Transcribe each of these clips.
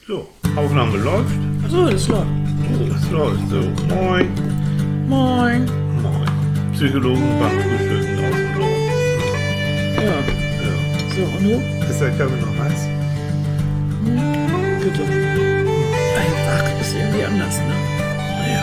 So, Aufnahme läuft. Achso, das läuft. Oh, es läuft so. Moin. Moin. Moin. Psychologen beim Frühstücken aus dem Norden. Ja. Ja. So, und du? Ist der Kaffee noch heiß? Bitte. Einfach ist irgendwie anders, ne? Ja.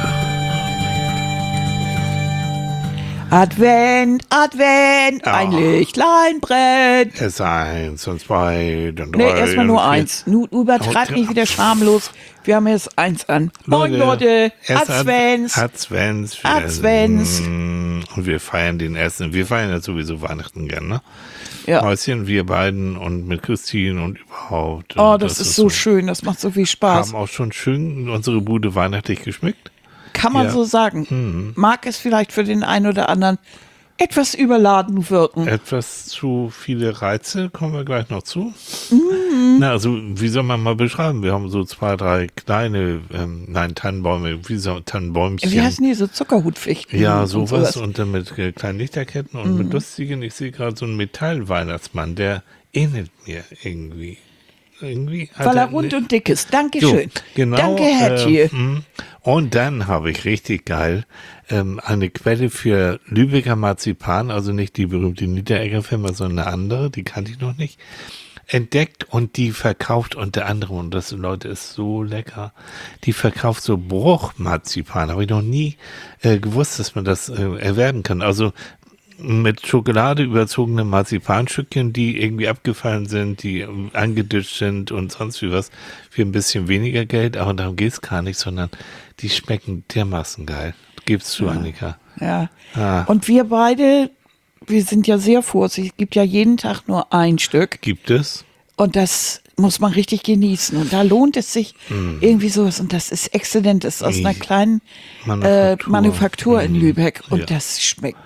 Advent, Advent, Ja. ein Lichtlein brennt. Erst 1 und 2, dann 3. Nee, erstmal nur und 4. 1. Du übertreib nicht wieder schamlos. Wir haben jetzt 1 an. Moin Leute, erst Advents. Advents. Advents. Und wir feiern den ersten. Wir feiern ja sowieso Weihnachten gern, ne? Ja. Häuschen, wir beiden und mit Christine und überhaupt. Oh, Und das ist so schön, das macht so viel Spaß. Haben auch schon schön unsere Bude weihnachtlich geschmückt. Kann man Ja. so sagen. Mag es vielleicht für den einen oder anderen etwas überladen wirken. Etwas zu viele Reize, kommen wir gleich noch zu. Na, also, wie soll man mal beschreiben? Wir haben so 2, 3 kleine, Tannenbäume, Tannenbäumchen. Wie heißen die, so Zuckerhutfichten? Ja, und sowas und dann mit kleinen Lichterketten und mit lustigen. Ich sehe gerade so einen Metallweihnachtsmann, der ähnelt mir irgendwie. Hat Weil er rund und dick ist. Dankeschön. So, genau, Danke, Herr Thiel. Und dann habe ich richtig geil eine Quelle für Lübecker Marzipan, also nicht die berühmte Niederegger Firma, sondern eine andere, die kannte ich noch nicht, entdeckt und die verkauft unter anderem, und das, Leute, ist so lecker, die verkauft so Bruchmarzipan. Habe ich noch nie gewusst, dass man das erwerben kann. Also mit Schokolade überzogene Marzipanstückchen, die irgendwie abgefallen sind, die angeditscht sind und sonst wie was, für ein bisschen weniger Geld, aber darum geht's gar nicht, sondern die schmecken dermaßen geil. Gib's zu, Annika. Ja. Ah. Und wir beide, wir sind ja sehr vorsichtig. Es gibt ja jeden Tag nur ein Stück. Gibt es? Und das muss man richtig genießen. Und da lohnt es sich irgendwie sowas. Und das ist exzellent. Das ist aus einer kleinen Manufaktur in Lübeck. Und Ja. das schmeckt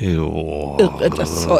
Jo. irre, das Zeug.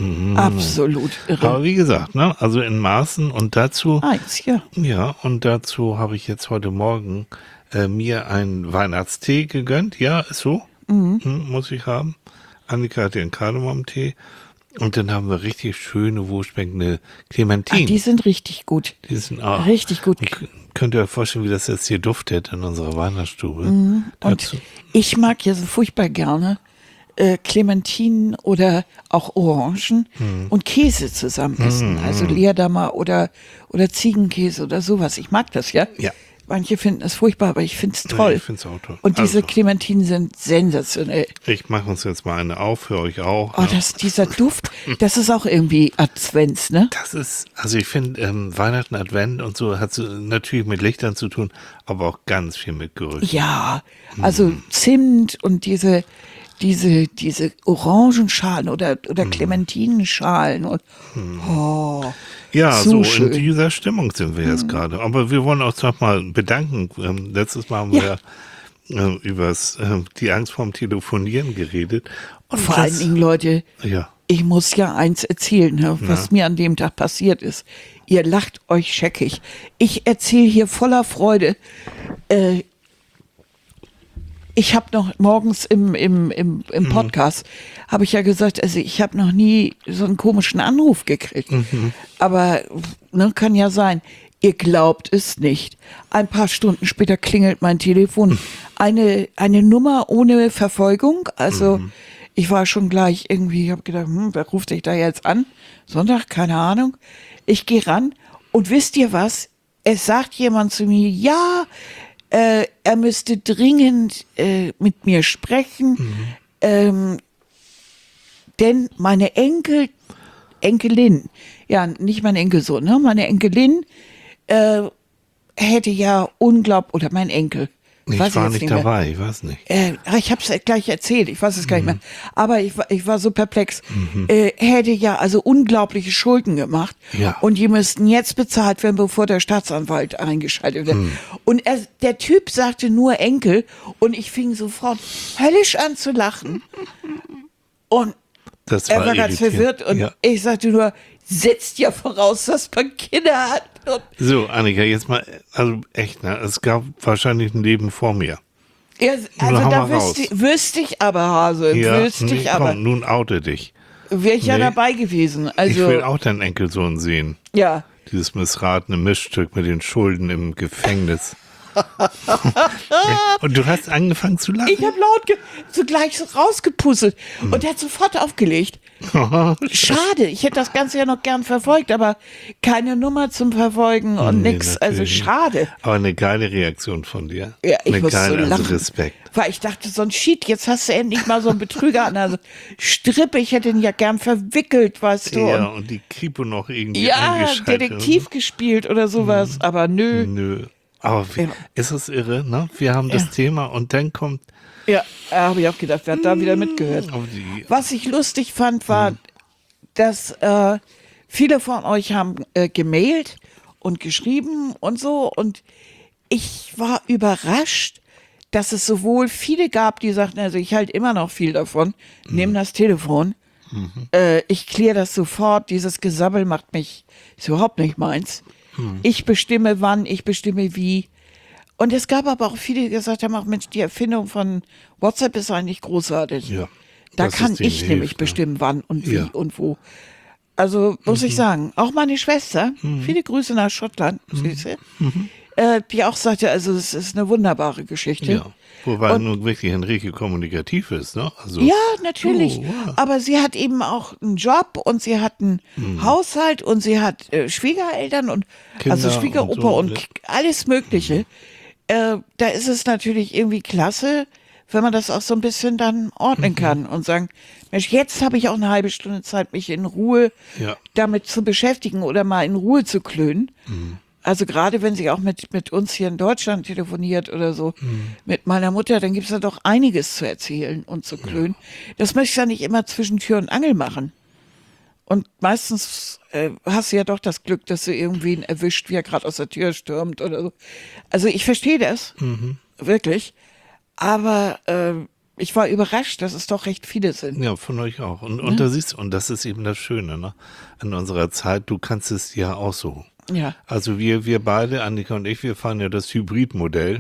Absolut irre. Aber wie gesagt, ne, also in Maßen und dazu, 1, ja. ja, und dazu habe ich jetzt heute Morgen mir einen Weihnachtstee gegönnt. Ja, ist so. Muss ich haben. Annika hat den Kardamomtee. Und dann haben wir richtig schöne, wohlschmeckende Clementinen. Die sind richtig gut. Die sind auch. Richtig gut. Könnt ihr euch vorstellen, wie das jetzt hier duftet in unserer Weihnachtsstube? Und Dazu- ich mag ja so furchtbar gerne Clementinen oder auch Orangen und Käse zusammen essen. Also Leerdammer oder Ziegenkäse oder sowas. Ich mag das, ja. Ja. Manche finden es furchtbar, aber ich finde es toll. Ich finde es auch toll. Und diese Also, Clementinen sind sensationell. ich mache uns jetzt mal eine auf, für euch auch. Oh, ne? dieser Duft, das ist auch irgendwie Advents, ne? Das ist, also ich finde, Weihnachten, Advent und so hat so natürlich mit Lichtern zu tun, aber auch ganz viel mit Gerüchen. Ja, also Zimt und diese Orangenschalen oder Clementinenschalen und Ja, so so schön. in dieser Stimmung sind wir jetzt gerade. Aber wir wollen uns noch mal bedanken. Letztes Mal haben wir über die Angst vorm Telefonieren geredet. Und vor allen Dingen, Leute, ja, ich muss ja eins erzählen, ne, was mir an dem Tag passiert ist. Ihr lacht euch scheckig. Ich erzähle hier voller Freude. Ich habe noch morgens im Podcast, habe ich ja gesagt, also ich habe noch nie so einen komischen Anruf gekriegt. Aber ne, kann ja sein. Ihr glaubt es nicht. Ein paar Stunden später klingelt mein Telefon. Eine Nummer ohne Verfolgung. Also ich war schon gleich irgendwie, ich habe gedacht, wer ruft dich da jetzt an? Sonntag, keine Ahnung. Ich gehe ran und wisst ihr was? Es sagt jemand zu mir, ja, er müsste dringend mit mir sprechen, denn meine Enkelin, ja, nicht mein Enkelsohn, ne, meine Enkelin hätte ja oder mein Enkel. ich weiß war jetzt nicht mehr. dabei, ich weiß nicht. Ich habe es gleich erzählt, ich weiß es gar nicht mehr. Aber ich war so perplex. Hätte ja also unglaubliche Schulden gemacht. Ja. Und die müssten jetzt bezahlt werden, bevor der Staatsanwalt eingeschaltet wird. Und der Typ sagte nur Enkel. Und ich fing sofort höllisch an zu lachen. Und Das er war ganz irritierend. verwirrt. Und Ja. ich sagte nur, setzt ja voraus, dass man Kinder hat. Und So, Annika, jetzt mal, also echt, ne? Es gab wahrscheinlich ein Leben vor mir. ja, hau also da mal raus. wüsste ich aber, Hase, wüsste ich aber. Komm, nun oute dich. Wäre ich ja Nee. dabei gewesen. Ich will Also, auch deinen Enkelsohn sehen. ja. Dieses missratene Mischstück mit den Schulden im Gefängnis. Und du hast angefangen zu lachen? Ich habe laut zugleich so rausgepusselt und der hat sofort aufgelegt. Schade, ich hätte das Ganze ja noch gern verfolgt, aber keine Nummer zum Verfolgen und nix, also schade. Aber eine geile Reaktion von dir. Ja, ich eine muss geile, so lachen, also Respekt. weil ich dachte, so ein Shit, jetzt hast du endlich mal so einen Betrüger an der Strippe, ich hätte ihn ja gern verwickelt, weißt du. Ja, und die Kripo noch irgendwie ja, eingeschaltet. Detektiv gespielt oder sowas, aber nö. Nö. Aber ist das irre, ne? Wir haben das Thema und dann kommt... Ja, habe ich auch gedacht, wer hat da wieder mitgehört. Was ich lustig fand, war, dass viele von euch haben gemailt und geschrieben und so. Und ich war überrascht, dass es sowohl viele gab, die sagten, also ich halte immer noch viel davon, nehmen das Telefon. Ich kläre das sofort, dieses Gesabbel ist überhaupt nicht meins. Ich bestimme wann, ich bestimme wie. Und es gab aber auch viele, die gesagt haben, auch Mensch, die Erfindung von WhatsApp ist eigentlich großartig. Ja, da kann ich nämlich bestimmen, wann und wie und wo. Also muss ich sagen, auch meine Schwester, viele Grüße nach Schottland, Süße, die auch sagte, also es ist eine wunderbare Geschichte. Ja, wobei nun wirklich Henrike kommunikativ ist, ne? Also, ja, natürlich. Aber sie hat eben auch einen Job und sie hat einen Haushalt und sie hat Schwiegereltern und Kinder also Schwiegeropa und alles Mögliche. Da ist es natürlich irgendwie klasse, wenn man das auch so ein bisschen dann ordnen kann und sagen, Mensch, jetzt habe ich auch eine halbe Stunde Zeit, mich in Ruhe damit zu beschäftigen oder mal in Ruhe zu klönen. Also gerade wenn sie auch mit uns hier in Deutschland telefoniert oder so, mit meiner Mutter, dann gibt es da doch einiges zu erzählen und zu klönen. Das möchte ich ja nicht immer zwischen Tür und Angel machen. Und meistens hast du ja doch das Glück, dass du irgendwen erwischt, wie er gerade aus der Tür stürmt oder so. Also ich verstehe das, wirklich. Aber ich war überrascht, dass es doch recht viele sind. Ja, von euch auch. Und da siehst du, und das ist eben das Schöne, ne? An unserer Zeit, du kannst es ja auch so. Ja. Also wir beide, Annika und ich, wir fahren ja das Hybridmodell.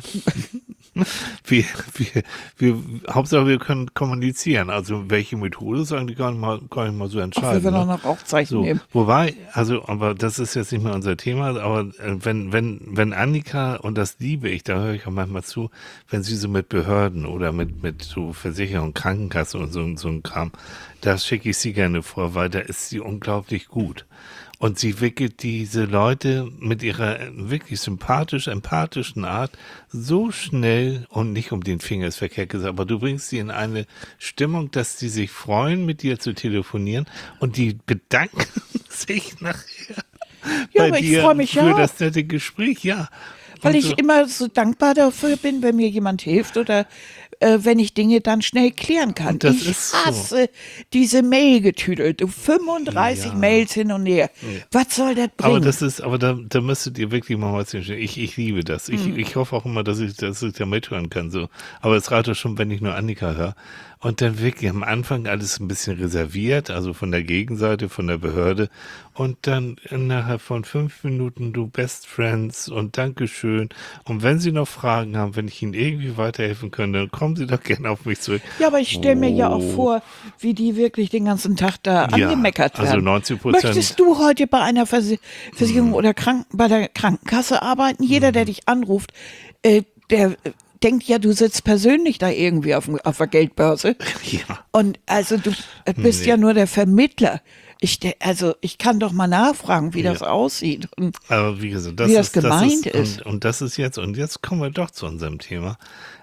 Hauptsache wir können kommunizieren. Also welche Methode ist eigentlich gar nicht mal so entscheidend. Auch wenn wir noch Aufzeichen nehmen. Wobei, aber das ist jetzt nicht mehr unser Thema, aber wenn Annika, und das liebe ich, da höre ich auch manchmal zu, wenn sie so mit Behörden oder mit so Versicherung, Krankenkasse und so ein Kram, da schicke ich sie gerne vor, weil da ist sie unglaublich gut. Und sie wickelt diese Leute mit ihrer wirklich sympathisch, empathischen Art so schnell und nicht um den Finger ist verkehrt gesagt, aber du bringst sie in eine Stimmung, dass sie sich freuen, mit dir zu telefonieren und die bedanken sich nachher bei aber ich dir freue mich für das nette Gespräch, ja. Weil ich immer so dankbar dafür bin, wenn mir jemand hilft oder wenn ich Dinge dann schnell klären kann. Ich hasse diese Mail-Getüdel. Du 35 Mails hin und her. Ja. Was soll das bringen? Aber da müsstet ihr wirklich mal was hinstellen. Ich liebe das. Ich hoffe auch immer, dass ich da mithören kann. So. Aber es reicht doch schon, wenn ich nur Annika höre. Und dann wirklich am Anfang alles ein bisschen reserviert, also von der Gegenseite, von der Behörde. Und dann innerhalb von 5 Minuten, du Best Friends und Dankeschön. Und wenn Sie noch Fragen haben, wenn ich Ihnen irgendwie weiterhelfen könnte, dann kommen Sie doch gerne auf mich zurück. Ja, aber ich stelle mir ja auch vor, wie die wirklich den ganzen Tag da angemeckert werden. Also 90%. Möchtest du heute bei einer Versicherung oder bei der Krankenkasse arbeiten? Jeder, der dich anruft, der denkt ja, du sitzt persönlich da irgendwie auf der Geldbörse. Ja. Und also du bist ja nur der Vermittler. Ich kann doch mal nachfragen, wie das aussieht und aber wie gesagt, wie das gemeint ist. Und das ist jetzt kommen wir doch zu unserem Thema.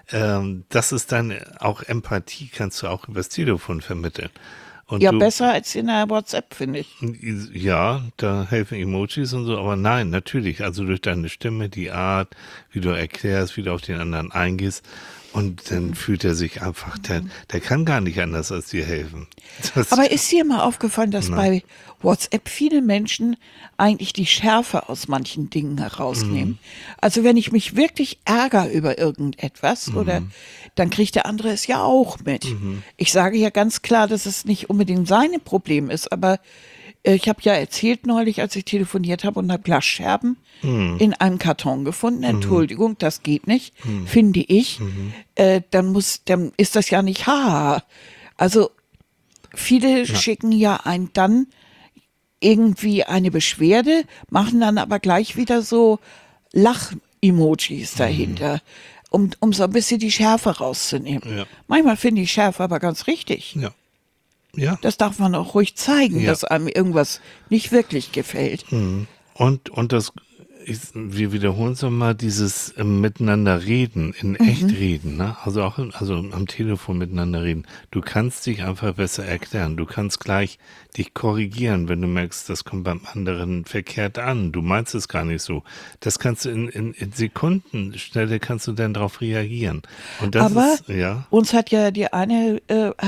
Das ist dann auch Empathie, kannst du auch übers Telefon vermitteln. Und ja, besser als in der WhatsApp, finde ich. Ja, da helfen Emojis und so, aber nein, natürlich, also durch deine Stimme, die Art, wie du erklärst, wie du auf den anderen eingehst und dann fühlt er sich einfach, der kann gar nicht anders als dir helfen. Aber ist dir mal aufgefallen, dass bei WhatsApp viele Menschen eigentlich die Schärfe aus manchen Dingen herausnehmen? Also wenn ich mich wirklich ärgere über irgendetwas oder dann kriegt der andere es ja auch mit. Ich sage ja ganz klar, dass es nicht unbedingt sein Problem ist, aber ich habe ja erzählt neulich, als ich telefoniert habe und habe Glasscherben in einem Karton gefunden. Entschuldigung, das geht nicht, finde ich. Dann ist das ja nicht haha. Also viele schicken ja dann irgendwie eine Beschwerde, machen dann aber gleich wieder so Lach-Emojis dahinter, um so ein bisschen die Schärfe rauszunehmen. Ja. Manchmal finde ich Schärfe aber ganz richtig. Ja. Ja. Das darf man auch ruhig zeigen, Ja. dass einem irgendwas nicht wirklich gefällt. Und das ist, wir wiederholen es nochmal, dieses miteinander reden, in echt reden, ne? Also auch also am Telefon miteinander reden. Du kannst dich einfach besser erklären. Du kannst gleich dich korrigieren, wenn du merkst, das kommt beim anderen verkehrt an. Du meinst es gar nicht so. Das kannst du in Sekundenschnelle kannst du dann darauf reagieren. Und das Aber ist, ja. uns hat ja eine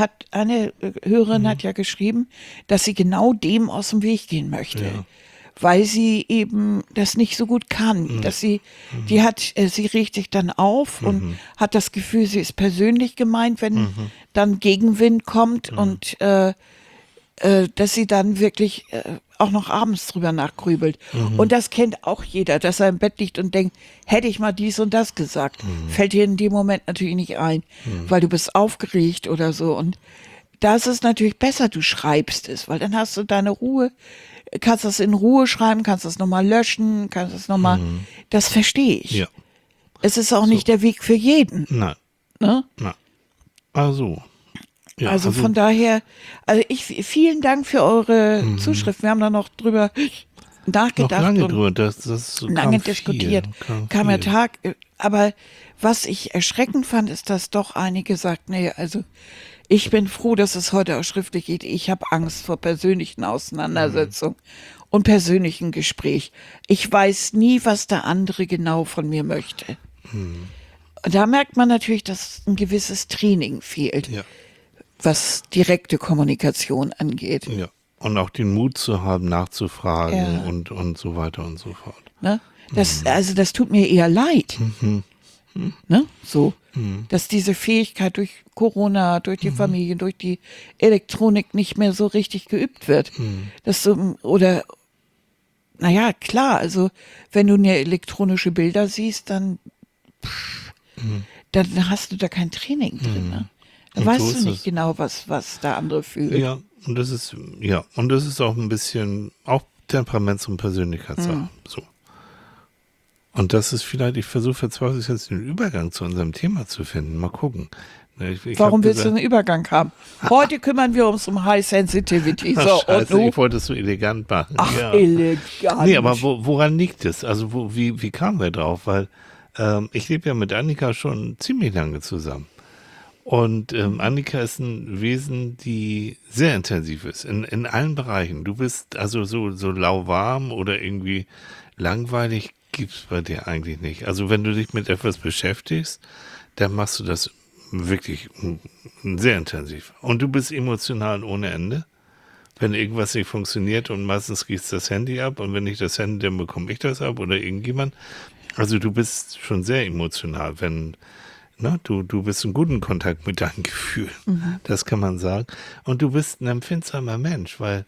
Hörerin hat ja geschrieben, dass sie genau dem aus dem Weg gehen möchte. Ja. Weil sie eben das nicht so gut kann, dass sie regt sich dann auf und hat das Gefühl, sie ist persönlich gemeint, wenn dann Gegenwind kommt und dass sie dann wirklich auch noch abends drüber nachgrübelt. Und das kennt auch jeder, dass er im Bett liegt und denkt, hätte ich mal dies und das gesagt. Fällt dir in dem Moment natürlich nicht ein, weil du bist aufgeregt oder so. Und da ist es natürlich besser, du schreibst es, weil dann hast du deine Ruhe, kannst das in Ruhe schreiben, kannst das nochmal löschen, kannst das nochmal, das verstehe ich. Ja. Es ist auch nicht der Weg für jeden. Nein. Ne? Nein. Also. Ja, also von daher, vielen Dank für eure Zuschrift. Wir haben da noch drüber nachgedacht. Noch lange und drüber, das lange kam diskutiert. Viel, Kam ja viel. Tag, aber was ich erschreckend fand, ist, dass doch einige sagt, nee, also ich bin froh, dass es heute auch schriftlich geht. Ich habe Angst vor persönlichen Auseinandersetzungen und persönlichen Gespräch. Ich weiß nie, was der andere genau von mir möchte. Und da merkt man natürlich, dass ein gewisses Training fehlt, Ja. was direkte Kommunikation angeht. Ja. Und auch den Mut zu haben, nachzufragen Ja. und so weiter und so fort. Ne? Also das tut mir eher leid. Ne? So. Dass diese Fähigkeit durch Corona, durch die Familie, durch die Elektronik nicht mehr so richtig geübt wird. Dass du, oder, naja, klar, also wenn du eine elektronische Bilder siehst, dann hast du da kein Training drin. Ne? Da Und weißt so du ist nicht es. genau, was der andere fühlt. Ja, und das ist auch ein bisschen auch Temperaments- und Persönlichkeitssache. So. Und das ist vielleicht, ich versuche verzweifelt jetzt den Übergang zu unserem Thema zu finden. Mal gucken. Ich Warum hab willst du gesagt, einen Übergang haben? Heute kümmern wir uns um High Sensitivity. ach, So, und Scheiße, du? ich wollte es so elegant machen. Ach, ja. elegant. Nee, aber woran liegt es? Also wie kamen wir drauf? Weil ich lebe ja mit Annika schon ziemlich lange zusammen. Und Annika ist ein Wesen, die sehr intensiv ist, in allen Bereichen. Du bist also so lauwarm oder irgendwie langweilig gibt's bei dir eigentlich nicht. Also wenn du dich mit etwas beschäftigst, dann machst du das wirklich sehr intensiv. Und du bist emotional ohne Ende. Wenn irgendwas nicht funktioniert und meistens gießt das Handy ab und wenn nicht das Handy, dann bekomme ich das ab oder irgendjemand. Also du bist schon sehr emotional, wenn du bist in guten Kontakt mit deinem Gefühl, das kann man sagen. Und du bist ein empfindsamer Mensch, weil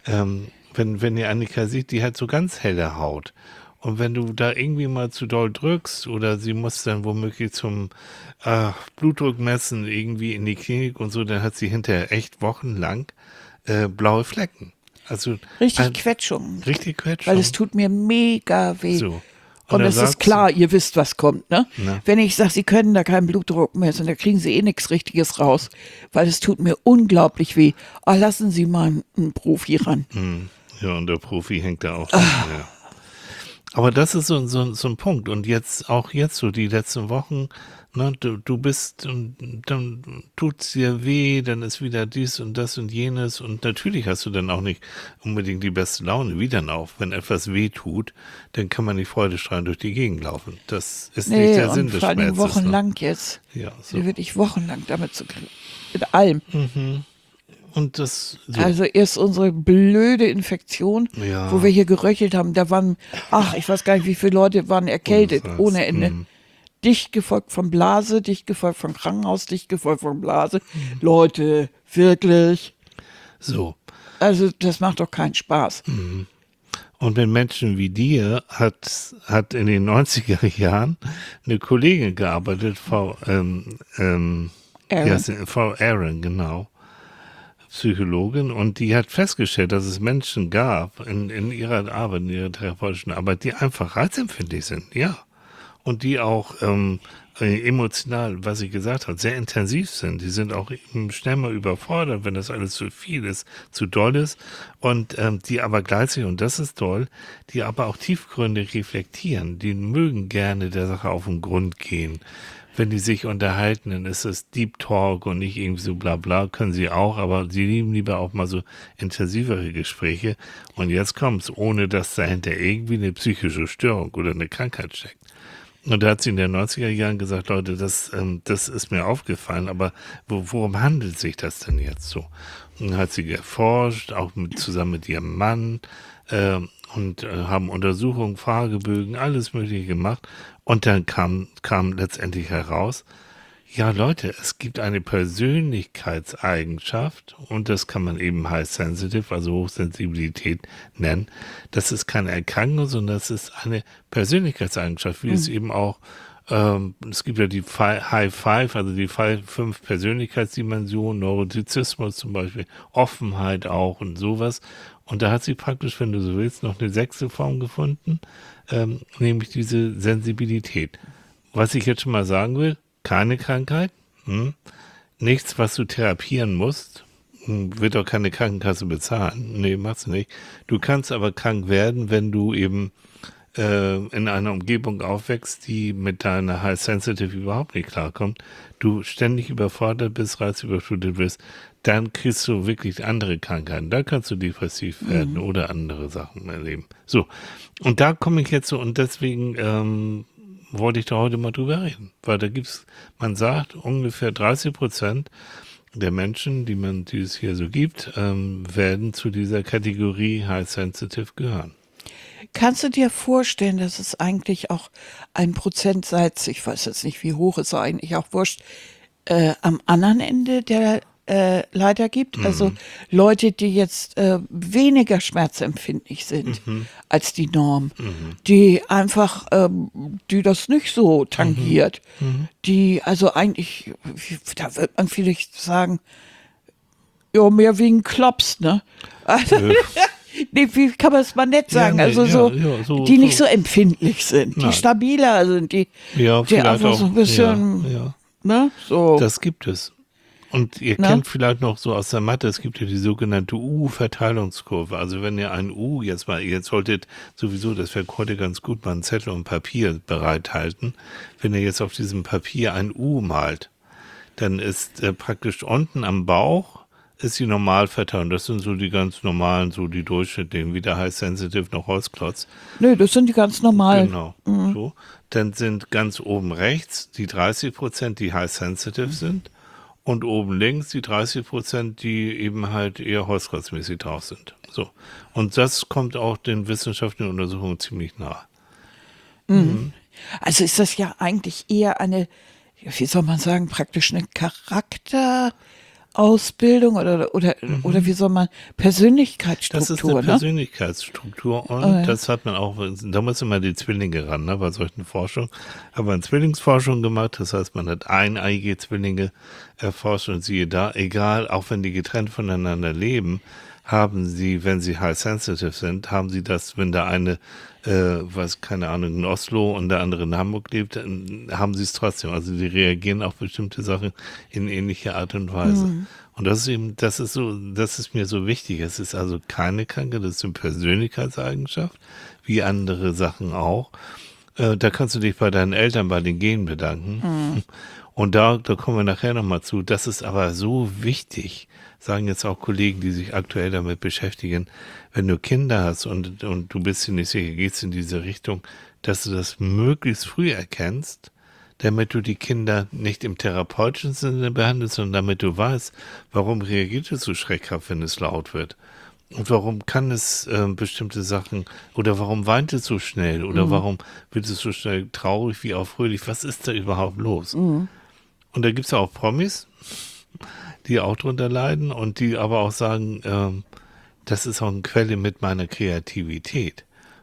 wenn ihr Annika sieht, die hat so ganz helle Haut. Und wenn du da irgendwie mal zu doll drückst oder sie muss dann womöglich zum Blutdruck messen, irgendwie in die Klinik und so, dann hat sie hinterher echt wochenlang blaue Flecken. Also Richtig Quetschung. Richtig Quetschung. Weil es tut mir mega weh. So. Und dann es ist sagst klar, ihr wisst, was kommt, ne? Na. Wenn ich sage, sie können da keinen Blutdruck messen, da kriegen sie eh nichts Richtiges raus, weil es tut mir unglaublich weh. Ah, lassen Sie mal einen Profi ran. Ja, und der Profi hängt da auch. Ja. Aber das ist so ein Punkt. Und jetzt so die letzten Wochen, ne, du bist, und dann tut's dir weh, dann ist wieder dies und das und jenes. Und natürlich hast du dann auch nicht unbedingt die beste Laune. Wie dann auch? Wenn etwas weh tut, dann kann man nicht freudestrahlend durch die Gegend laufen. Das ist nicht Nee, der Sinn und des vor allem Schmerzes. wochenlang jetzt. Ja, so. Also wirklich wochenlang damit zu kriegen. Mit allem. Und das, so. Also erst unsere blöde Infektion, Ja. wo wir hier geröchelt haben, da waren, ich weiß gar nicht, wie viele Leute waren erkältet, Ohne Scheiß. ohne Ende. Dicht gefolgt von Blase, dicht gefolgt vom Krankenhaus, dicht gefolgt von Blase. Leute, wirklich. so. Also das macht doch keinen Spaß. Und mit Menschen wie dir hat in den 90er Jahren eine Kollegin gearbeitet, Frau Aaron, genau. Psychologin, und die hat festgestellt, dass es Menschen gab in ihrer Arbeit, in ihrer therapeutischen Arbeit, die einfach reizempfindlich sind, ja. Und die auch emotional, was ich gesagt habe, sehr intensiv sind. Die sind auch schnell mal überfordert, wenn das alles zu viel ist, zu doll ist. Und die aber gleichzeitig, und das ist toll, die aber auch tiefgründig reflektieren. Die mögen gerne der Sache auf den Grund gehen. Wenn die sich unterhalten, dann ist es Deep Talk und nicht irgendwie so bla bla, können sie auch, aber sie lieben lieber auch mal so intensivere Gespräche. Und jetzt kommt's, ohne dass dahinter irgendwie eine psychische Störung oder eine Krankheit steckt. Und da hat sie in den 90er Jahren gesagt, Leute, das ist mir aufgefallen, aber worum handelt sich das denn jetzt so? Und dann hat sie geforscht, auch zusammen mit ihrem Mann, und haben Untersuchungen, Fragebögen, alles Mögliche gemacht. Und dann kam letztendlich heraus, ja Leute, es gibt eine Persönlichkeitseigenschaft, und das kann man eben High Sensitive, also Hochsensibilität nennen. Das ist keine Erkrankung, sondern das ist eine Persönlichkeitseigenschaft, wie es eben auch, es gibt ja die High Five, also die 5 Persönlichkeitsdimensionen, Neurotizismus zum Beispiel, Offenheit auch und sowas. Und da hat sie praktisch, wenn du so willst, noch eine 6. Form gefunden, nämlich diese Sensibilität. Was ich jetzt schon mal sagen will, keine Krankheit, nichts, was du therapieren musst, wird auch keine Krankenkasse bezahlen. Nee, machst du nicht. Du kannst aber krank werden, wenn du eben in einer Umgebung aufwächst, die mit deiner High Sensitive überhaupt nicht klarkommt, du ständig überfordert bist, reizüberflutet bist, dann kriegst du wirklich andere Krankheiten. Da kannst du depressiv werden oder andere Sachen erleben. So, und da komme ich jetzt so, und deswegen wollte ich da heute mal drüber reden. Weil da man sagt, ungefähr 30% der Menschen, die es hier so gibt, werden zu dieser Kategorie High Sensitive gehören. Kannst du dir vorstellen, dass es eigentlich auch ein Prozentsatz, ich weiß jetzt nicht, wie hoch es eigentlich auch wurscht, am anderen Ende der Leiter gibt? Also Leute, die jetzt weniger schmerzempfindlich sind als die Norm, die einfach, die das nicht so tangiert, die also eigentlich, da wird man vielleicht sagen, ja, mehr wie ein Klops, ne? Also, nee, wie kann man es mal nett sagen? Ja, nee, also die nicht so so empfindlich sind, die stabiler sind, die einfach auch, so ein bisschen, ne? So. Das gibt es. Und ihr kennt vielleicht noch so aus der Mathe, es gibt ja die sogenannte U-Verteilungskurve. Also wenn ihr ein U jetzt solltet sowieso, das wäre heute ganz gut, mal einen Zettel und Papier bereithalten. Wenn ihr jetzt auf diesem Papier ein U malt, dann ist praktisch unten am Bauch ist die Normalverteilung. Das sind so die ganz normalen, so die durchschnittlichen, weder High Sensitive noch Holzklotz. Nö, das sind die ganz normalen. Genau, so. Dann sind ganz oben rechts die 30%, die High Sensitive sind. Und oben links die 30%, die eben halt eher holzklotzmäßig drauf sind. So. Und das kommt auch den wissenschaftlichen Untersuchungen ziemlich nah. Also ist das ja eigentlich eher eine, wie soll man sagen, praktisch eine Charakterausbildung oder wie soll man, Persönlichkeitsstruktur, Das ist eine ne? Persönlichkeitsstruktur, und das hat man auch, damals immer die Zwillinge ran, ne, bei solchen Forschungen. Hat man Zwillingsforschung gemacht, das heißt, man hat eineige Zwillinge erforscht, und siehe da, egal, auch wenn die getrennt voneinander leben, haben sie, wenn sie high sensitive sind, haben sie das, wenn der eine, keine Ahnung, in Oslo und der andere in Hamburg lebt, dann haben sie es trotzdem. Also die reagieren auf bestimmte Sachen in ähnlicher Art und Weise. Und das ist mir so wichtig. Es ist also keine Krankheit, das ist eine Persönlichkeitseigenschaft, wie andere Sachen auch. Da kannst du dich bei deinen Eltern, bei den Genen bedanken. Und da kommen wir nachher nochmal zu. Das ist aber so wichtig, sagen jetzt auch Kollegen, die sich aktuell damit beschäftigen, wenn du Kinder hast und du bist dir nicht sicher, geht's in diese Richtung, dass du das möglichst früh erkennst, damit du die Kinder nicht im therapeutischen Sinne behandelst, sondern damit du weißt, warum reagiert es so schreckhaft, wenn es laut wird. Und warum kann es bestimmte Sachen, oder warum weint es so schnell, oder warum wird es so schnell traurig wie auch fröhlich, was ist da überhaupt los? Und da gibt es ja auch Promis, die auch drunter leiden und die aber auch sagen, das ist auch eine Quelle mit meiner Kreativität.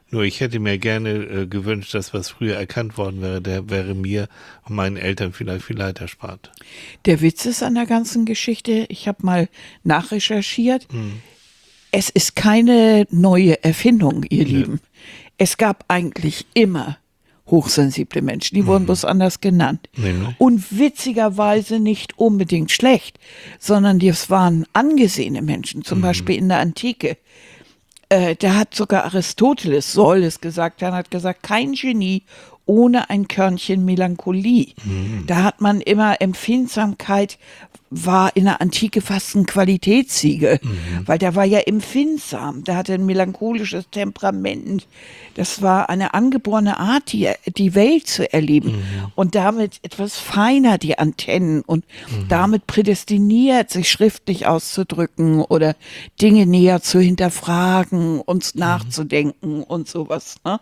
Nur ich hätte mir gerne gewünscht, dass was früher erkannt worden wäre, der wäre mir und meinen Eltern vielleicht viel Leid erspart. Der Witz ist an der ganzen Geschichte, ich habe mal nachrecherchiert, es ist keine neue Erfindung, ihr Lieben. Es gab eigentlich immer hochsensible Menschen, die wurden bloß anders genannt. Nämlich? Und witzigerweise nicht unbedingt schlecht, sondern das waren angesehene Menschen, zum Beispiel in der Antike. Da hat sogar Aristoteles, soll es gesagt haben, hat gesagt, kein Genie ohne ein Körnchen Melancholie. Da hat man immer Empfindsamkeit, war in der Antike fast ein Qualitätssiegel, weil der war ja empfindsam, der hatte ein melancholisches Temperament. Das war eine angeborene Art, die Welt zu erleben und damit etwas feiner die Antennen und damit prädestiniert, sich schriftlich auszudrücken oder Dinge näher zu hinterfragen, uns nachzudenken und sowas. Ne?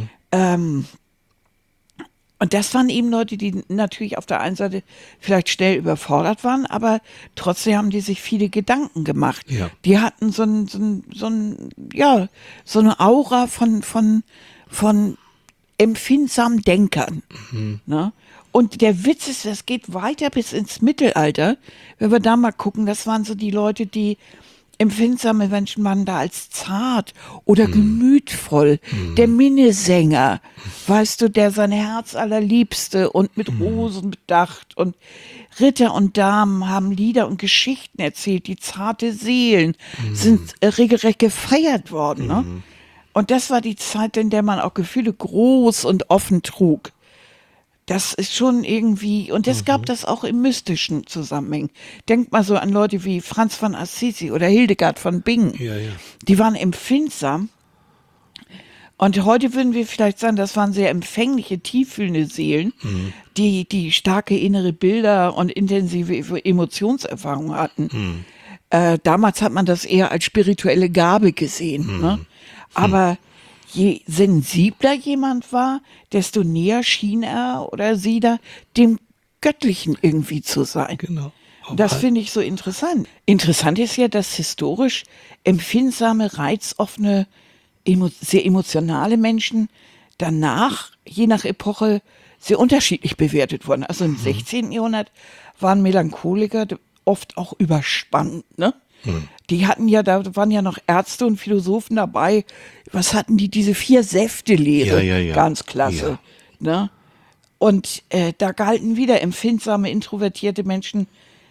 Und das waren eben Leute, die natürlich auf der einen Seite vielleicht schnell überfordert waren, aber trotzdem haben die sich viele Gedanken gemacht. Ja. Die hatten so eine Aura von empfindsamen Denkern. Ne? Und der Witz ist, das geht weiter bis ins Mittelalter. Wenn wir da mal gucken, das waren so die Leute, die empfindsame Menschen waren da als zart oder gemütvoll. Der Minnesänger, weißt du, der sein Herz allerliebste und mit Rosen bedacht. Und Ritter und Damen haben Lieder und Geschichten erzählt. Die zarte Seelen sind regelrecht gefeiert worden. Ne? Und das war die Zeit, in der man auch Gefühle groß und offen trug. Das ist schon irgendwie, und es gab das auch im mystischen Zusammenhang. Denkt mal so an Leute wie Franz von Assisi oder Hildegard von Bingen. Ja, ja. Die waren empfindsam. Und heute würden wir vielleicht sagen, das waren sehr empfängliche, tieffühlende Seelen, die starke innere Bilder und intensive Emotionserfahrungen hatten. Damals hat man das eher als spirituelle Gabe gesehen. Ne? Aber je sensibler jemand war, desto näher schien er oder sie da dem Göttlichen irgendwie zu sein. Genau. Das finde ich so interessant. Interessant ist ja, dass historisch empfindsame, reizoffene, sehr emotionale Menschen danach, je nach Epoche, sehr unterschiedlich bewertet wurden. Also im 16. Jahrhundert waren Melancholiker oft auch überspannt, ne? Die hatten ja, da waren ja noch Ärzte und Philosophen dabei. Was hatten die? Diese 4-Säfte-Lehre. Ja. Ganz klasse. Ne? Und da galten wieder empfindsame, introvertierte Menschen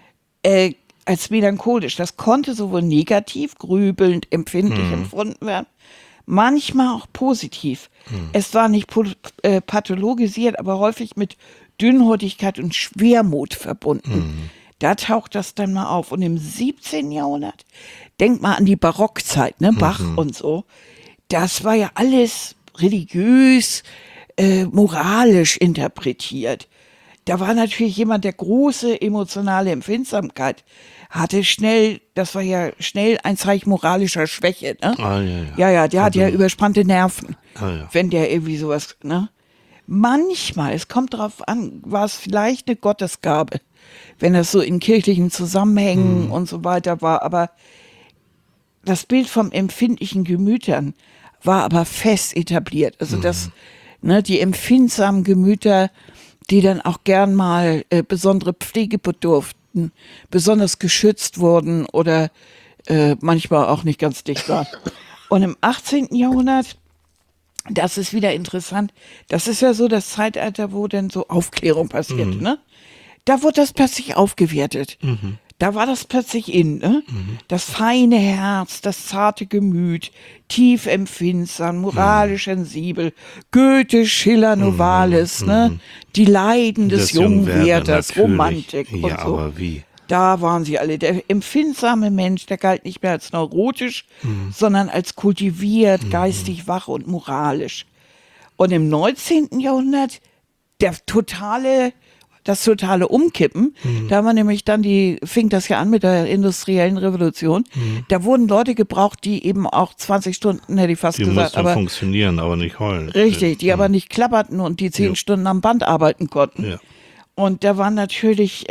als melancholisch. Das konnte sowohl negativ, grübelnd, empfindlich empfunden werden, manchmal auch positiv. Es war nicht pathologisiert, aber häufig mit Dünnhäutigkeit und Schwermut verbunden. Da taucht das dann mal auf. Und im 17. Jahrhundert, denk mal an die Barockzeit, ne, Bach und so, das war ja alles religiös, moralisch interpretiert. Da war natürlich jemand, der große emotionale Empfindsamkeit hatte, das war ja schnell ein Zeichen moralischer Schwäche. Ne? Ja, der hat ja überspannte Nerven, wenn der irgendwie sowas, ne? Manchmal, es kommt darauf an, war es vielleicht eine Gottesgabe, wenn das so in kirchlichen Zusammenhängen und so weiter war. Aber das Bild vom empfindlichen Gemütern war aber fest etabliert. Also die empfindsamen Gemüter, die dann auch gern mal besondere Pflege bedurften, besonders geschützt wurden oder manchmal auch nicht ganz dicht waren. Und im 18. Jahrhundert, das ist wieder interessant, das ist ja so das Zeitalter, wo dann so Aufklärung passiert, ne? Da wurde das plötzlich aufgewertet. Da war das plötzlich ne? Das feine Herz, das zarte Gemüt, tief empfindsam, moralisch sensibel, Goethe, Schiller, Novalis, ne? Die Leiden des Jungwerthers, Romantik und ja, so. Aber wie? Da waren sie alle. Der empfindsame Mensch, der galt nicht mehr als neurotisch, sondern als kultiviert, geistig wach und moralisch. Und im 19. Jahrhundert das totale Umkippen, da war nämlich dann fing das ja an mit der industriellen Revolution. Da wurden Leute gebraucht, die eben auch 20 Stunden, hätte ich fast Die gesagt, mussten funktionieren, aber nicht heulen. Richtig, die aber nicht klapperten und die 10 Stunden am Band arbeiten konnten. Ja. Und da waren natürlich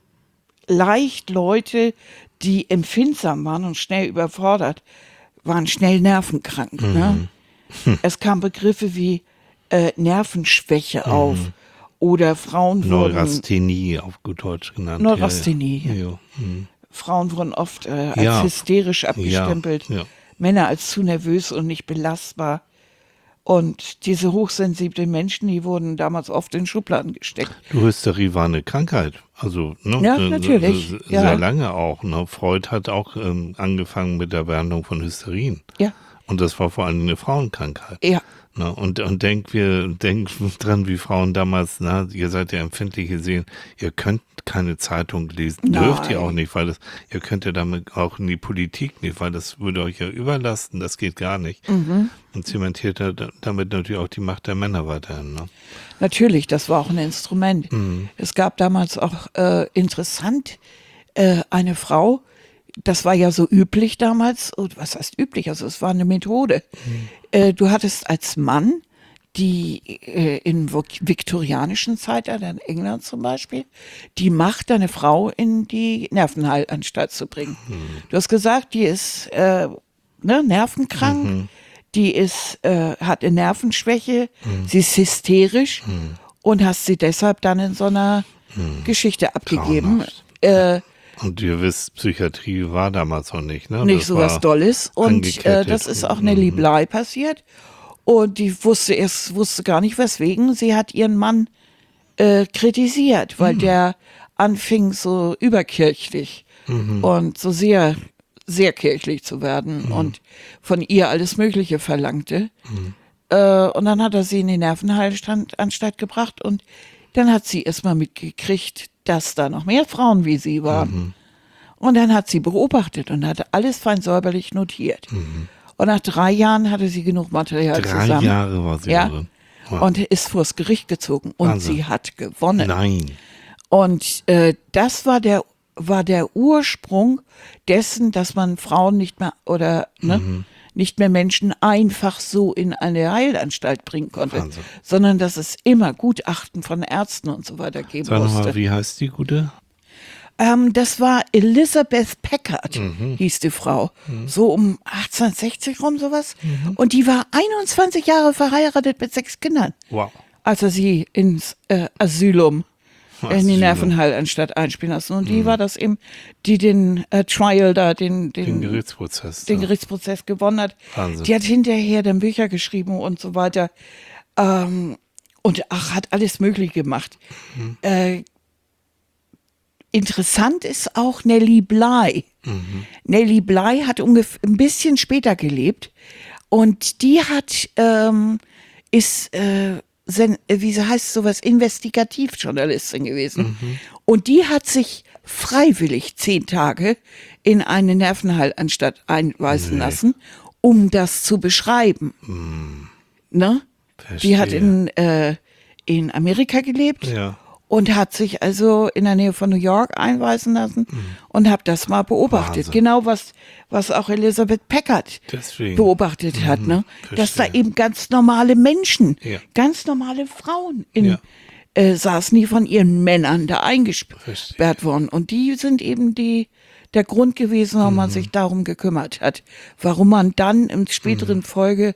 leicht Leute, die empfindsam waren und schnell überfordert, waren schnell nervenkrank. Ne? Es kamen Begriffe wie Nervenschwäche auf oder Frauen wurden Neurasthenie, auf gut Deutsch genannt. Neurasthenie. Ja. Frauen wurden oft als Ja. hysterisch abgestempelt, Ja. Männer als zu nervös und nicht belastbar. Und diese hochsensiblen Menschen, die wurden damals oft in Schubladen gesteckt. Hysterie war eine Krankheit. Also Ja, natürlich. Sehr Ja. lange auch. Ne? Freud hat auch angefangen mit der Behandlung von Hysterien. Ja, Und das war vor allem eine Frauenkrankheit. ja, Ne? Und denk dran, wie Frauen damals, na, ihr seid ja empfindliche Seelen, ihr könnt keine Zeitung lesen, dürft ihr auch Nein. nicht, weil ihr könnt ja damit auch in die Politik nicht, weil das würde euch ja überlasten, das geht gar nicht. Und zementiert damit natürlich auch die Macht der Männer weiterhin. Ne? natürlich, das war auch ein Instrument. Es gab damals auch interessant eine Frau, das war ja so üblich damals, und was heißt üblich, also es war eine Methode. Du hattest als Mann die in viktorianischen Zeitalter, in England zum Beispiel, die Macht, deine Frau in die Nervenheilanstalt zu bringen. Du hast gesagt, die ist nervenkrank, die ist, hat eine Nervenschwäche, sie ist hysterisch und hast sie deshalb dann in so einer Geschichte abgegeben. Und ihr wisst, Psychiatrie war damals noch nicht, ne? Nicht Das so was war Dolles. Und angekettet. das ist auch Nellie Bly passiert. Und die wusste gar nicht weswegen. Sie hat ihren Mann kritisiert, weil der anfing so überkirchlich und so sehr, sehr kirchlich zu werden und von ihr alles Mögliche verlangte. Und dann hat er sie in die Nervenheilanstalt gebracht und dann hat sie erstmal mitgekriegt, dass da noch mehr Frauen wie sie waren. Und dann hat sie beobachtet und hatte alles fein säuberlich notiert. Und nach 3 Jahren hatte sie genug Material 3 zusammen. Jahre war sie drin. Wow. Und ist vors Gericht gezogen. Und Wahnsinn. sie hat gewonnen. Nein. Und das war der Ursprung dessen, dass man Frauen nicht mehr nicht mehr Menschen einfach so in eine Heilanstalt bringen konnte, Wahnsinn. sondern dass es immer Gutachten von Ärzten und so weiter geben Sag musste. nochmal, wie heißt die Gute? Das war Elizabeth Packard, hieß die Frau. So um 1860 rum sowas. Und die war 21 Jahre verheiratet mit 6 Kindern, Wow. als er sie ins Asylum in die Asylum. Nervenheilanstalt einspielen lassen. Und die war das eben, die den Trial da, den Gerichtsprozess. den Gerichtsprozess gewonnen hat. Wahnsinn. Die hat hinterher dann Bücher geschrieben und so weiter. Und hat alles Mögliche gemacht. Interessant ist auch Nellie Bly. Nellie Bly hat ungefähr ein bisschen später gelebt und die hat wie heißt sowas, Investigativjournalistin gewesen. Und die hat sich freiwillig 10 Tage in eine Nervenheilanstalt einweisen lassen, um das zu beschreiben. Ne? Die hat in Amerika gelebt. Ja. Und hat sich also in der Nähe von New York einweisen lassen und habe das mal beobachtet. Wahnsinn. Genau was auch Elizabeth Packard Deswegen. beobachtet hat. Ne? Dass da verstehe. eben ganz normale Menschen, Ja. ganz normale Frauen Ja. saßen, die von ihren Männern da eingesperrt Verstehe. wurden. Und die sind eben der Grund gewesen, warum man sich darum gekümmert hat. Warum man dann im späteren Folge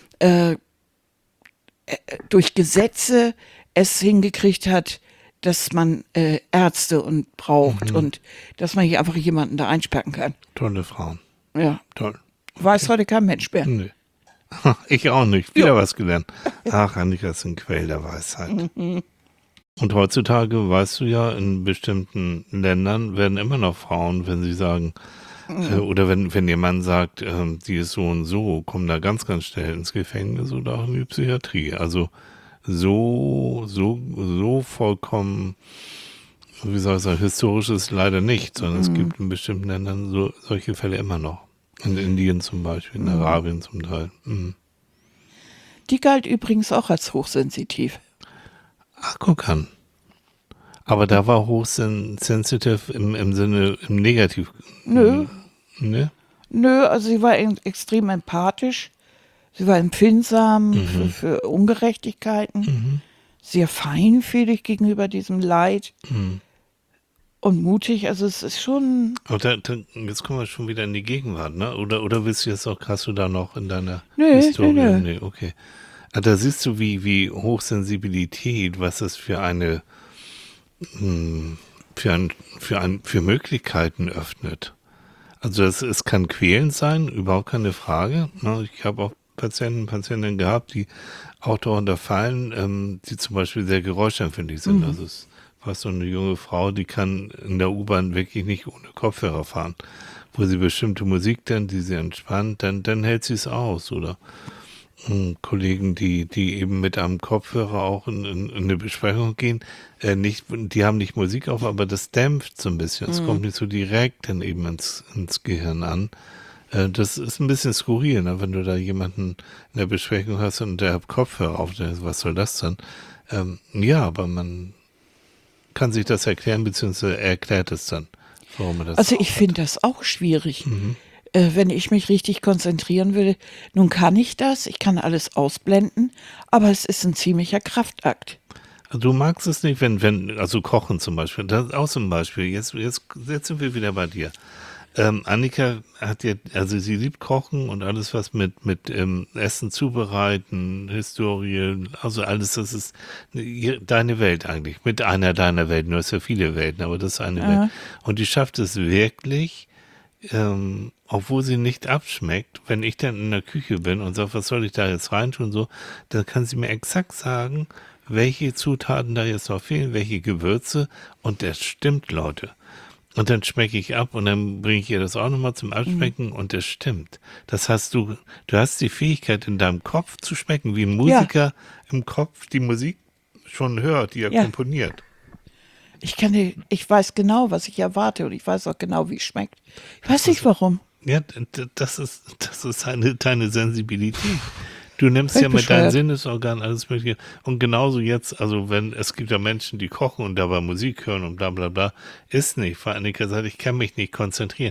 durch Gesetze es hingekriegt hat, dass man Ärzte braucht und dass man hier einfach jemanden da einsperren kann. Tolle Frauen. Ja. Toll. Weiß heute kein Mensch mehr. Nee. Ich auch nicht. Wieder was gelernt. Ach, Annika ist ein Quell der Weisheit. Und heutzutage, weißt du ja, in bestimmten Ländern werden immer noch Frauen, wenn sie sagen, oder wenn ihr Mann sagt, die ist so und so, kommen da ganz, ganz schnell ins Gefängnis oder auch in die Psychiatrie. Also so vollkommen, wie soll ich sagen, historisch ist leider nicht, sondern es gibt in bestimmten Ländern solche Fälle immer noch. In Indien zum Beispiel, in Arabien zum Teil. Die galt übrigens auch als hochsensitiv. Ach, guck an. Aber da war hochsensitiv im Sinne, im Negativ. Nö. Ne? Nö, also sie war extrem empathisch. Sie war empfindsam für Ungerechtigkeiten. Sehr feinfühlig gegenüber diesem Leid. und mutig. Also es ist schon, Und jetzt kommen wir schon wieder in die Gegenwart, ne? Oder willst du jetzt auch, hast du da noch in deiner nö. Historie? Nee, okay. Ah, da siehst du, wie Hochsensibilität, was das für eine, für Möglichkeiten öffnet. Also es kann quälend sein, überhaupt keine Frage. Ne? Ich habe auch Patientinnen gehabt, die auch darunter fallen, die zum Beispiel sehr geräuschempfindlich sind. Also es war so eine junge Frau, die kann in der U-Bahn wirklich nicht ohne Kopfhörer fahren. Wo sie bestimmte Musik dann, die sie entspannt, dann hält sie es aus. Oder Kollegen, die eben mit einem Kopfhörer auch in eine Besprechung gehen, die haben nicht Musik auf, aber das dämpft so ein bisschen. Es kommt nicht so direkt dann eben ins Gehirn an. Das ist ein bisschen skurril, ne? Wenn du da jemanden in der Besprechung hast und der hat Kopfhörer auf, was soll das denn? Ja, aber man kann sich das erklären, beziehungsweise er erklärt es dann, warum er das also ich hat. finde das auch schwierig. Wenn ich mich richtig konzentrieren will, nun kann ich das, ich kann alles ausblenden, aber es ist ein ziemlicher Kraftakt. Also du magst es nicht, also Kochen zum Beispiel, das ist auch zum Beispiel, jetzt sind wir wieder bei dir. Annika hat ja, also sie liebt Kochen und alles, was mit Essen zubereiten, Historie, also alles, das ist deine Welt eigentlich, mit einer deiner Welten, du hast ja viele Welten, aber das ist eine Welt. Und die schafft es wirklich, obwohl sie nicht abschmeckt, wenn ich dann in der Küche bin und sage, was soll ich da jetzt reintun, so, dann kann sie mir exakt sagen, welche Zutaten da jetzt noch fehlen, welche Gewürze, und das stimmt, Leute. Und dann schmecke ich ab und dann bringe ich ihr das auch nochmal zum Abschmecken und das stimmt. Das heißt, du hast die Fähigkeit in deinem Kopf zu schmecken, wie ein Musiker im Kopf die Musik schon hört, die er Ja. komponiert. Ich weiß genau, was ich erwarte und ich weiß auch genau, wie es schmeckt. Ich weiß nicht warum. Ja, das ist deine Sensibilität. Du nimmst Völlig ja mit deinen bescheuert. Sinnesorganen alles Mögliche. Und genauso jetzt, also es gibt ja Menschen, die kochen und dabei Musik hören und bla bla bla, ist nicht. Weil Annika sagt, ich kann mich nicht konzentrieren.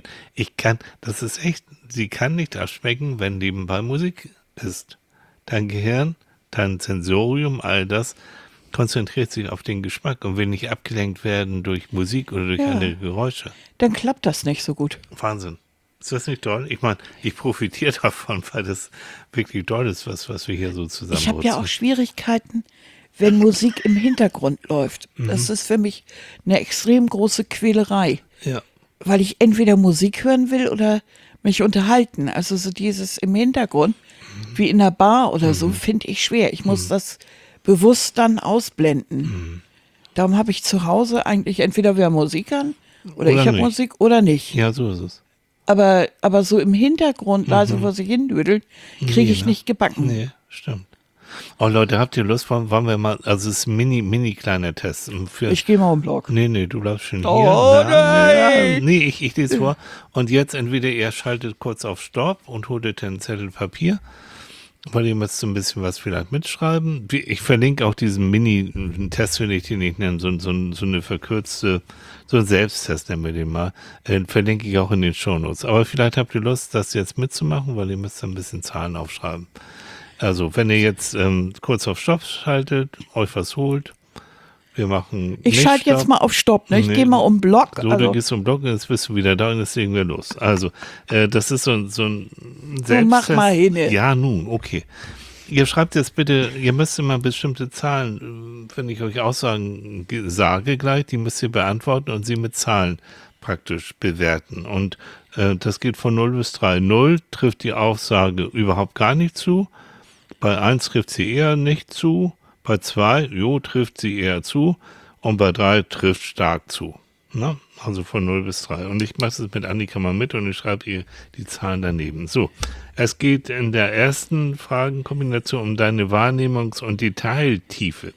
Das ist echt, sie kann nicht abschmecken, wenn nebenbei Musik ist. Dein Gehirn, dein Sensorium, all das konzentriert sich auf den Geschmack und will nicht abgelenkt werden durch Musik oder durch Ja. andere Geräusche. Dann klappt das nicht so gut. Wahnsinn. Ist das nicht toll? Ich meine, ich profitiere davon, weil das wirklich toll ist, was wir hier so zusammen Ich habe ja auch Schwierigkeiten, wenn Musik im Hintergrund läuft. Das ist für mich eine extrem große Quälerei, Ja. weil ich entweder Musik hören will oder mich unterhalten. Also so dieses im Hintergrund, wie in einer Bar oder so, finde ich schwer. Ich muss das bewusst dann ausblenden. Darum habe ich zu Hause eigentlich entweder wir haben Musik an oder ich habe nicht. Musik oder nicht. Ja, so ist es. Aber so im Hintergrund leise vor sich hin düdeln, kriege ich ne? nicht gebacken. Nee, stimmt. Oh Leute, habt ihr Lust, wollen wir mal, also es ist ein mini kleiner Test. Ich gehe mal um den Block. Nee, du bleibst schon hier. Oh, nein! Nee, ich lese vor. Und jetzt entweder ihr schaltet kurz auf Stopp und holt euch einen Zettel Papier, weil ihr müsst so ein bisschen was vielleicht mitschreiben. Ich verlinke auch diesen Mini-Test, will ich den nicht nennen, so eine verkürzte, so ein Selbsttest nennen wir den mal, verlinke ich auch in den Shownotes. Aber vielleicht habt ihr Lust, das jetzt mitzumachen, weil ihr müsst ein bisschen Zahlen aufschreiben. Also, wenn ihr jetzt kurz auf Stopp schaltet, euch was holt, wir machen Ich nicht schalte jetzt Stopp. mal auf Stopp. Ne? Ich Nee. gehe mal um den Block. So, Also, dann gehst du um Block und jetzt bist du wieder da und jetzt legen wir los. Also, das ist so ein Selbsttest. mach mal hin. Ja, nun, okay. Ihr schreibt jetzt bitte, ihr müsst immer bestimmte Zahlen, wenn ich euch Aussagen sage gleich, die müsst ihr beantworten und sie mit Zahlen praktisch bewerten. Und das geht von 0 bis 3. 0 trifft die Aussage überhaupt gar nicht zu. Bei 1 trifft sie eher nicht zu. Bei 2, trifft sie eher zu. Und bei 3 trifft stark zu. Na? Also von 0 bis 3. Und ich mache es mit Annika mal mit und ich schreibe ihr die Zahlen daneben. So, es geht in der ersten Fragenkombination um deine Wahrnehmungs- und Detailtiefe.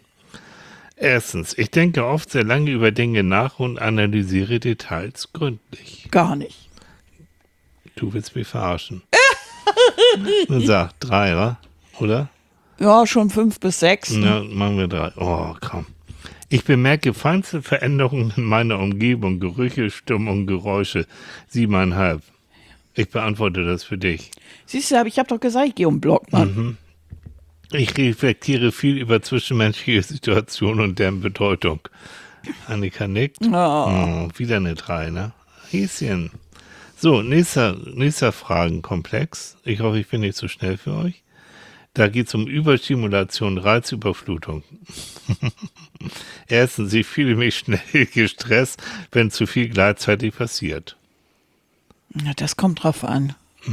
Erstens, ich denke oft sehr lange über Dinge nach und analysiere Details gründlich. gar nicht. Du willst mich verarschen. Dann sag 3, wa? Oder? Ja, schon 5 bis 6. Ja, machen wir 3. Oh, komm. Ich bemerke feinste Veränderungen in meiner Umgebung, Gerüche, Stimmung, Geräusche. 7,5. Ich beantworte das für dich. Siehst du, ich habe doch gesagt, ich gehe um den Block, Mann. Ich reflektiere viel über zwischenmenschliche Situationen und deren Bedeutung. Annika nickt. Oh. Wieder eine 3, ne? Häschen. So, nächster Fragenkomplex. Ich hoffe, ich bin nicht zu schnell für euch. Da geht es um Überstimulation, Reizüberflutung. Erstens, ich fühle mich schnell gestresst, wenn zu viel gleichzeitig passiert. Na, das kommt drauf an.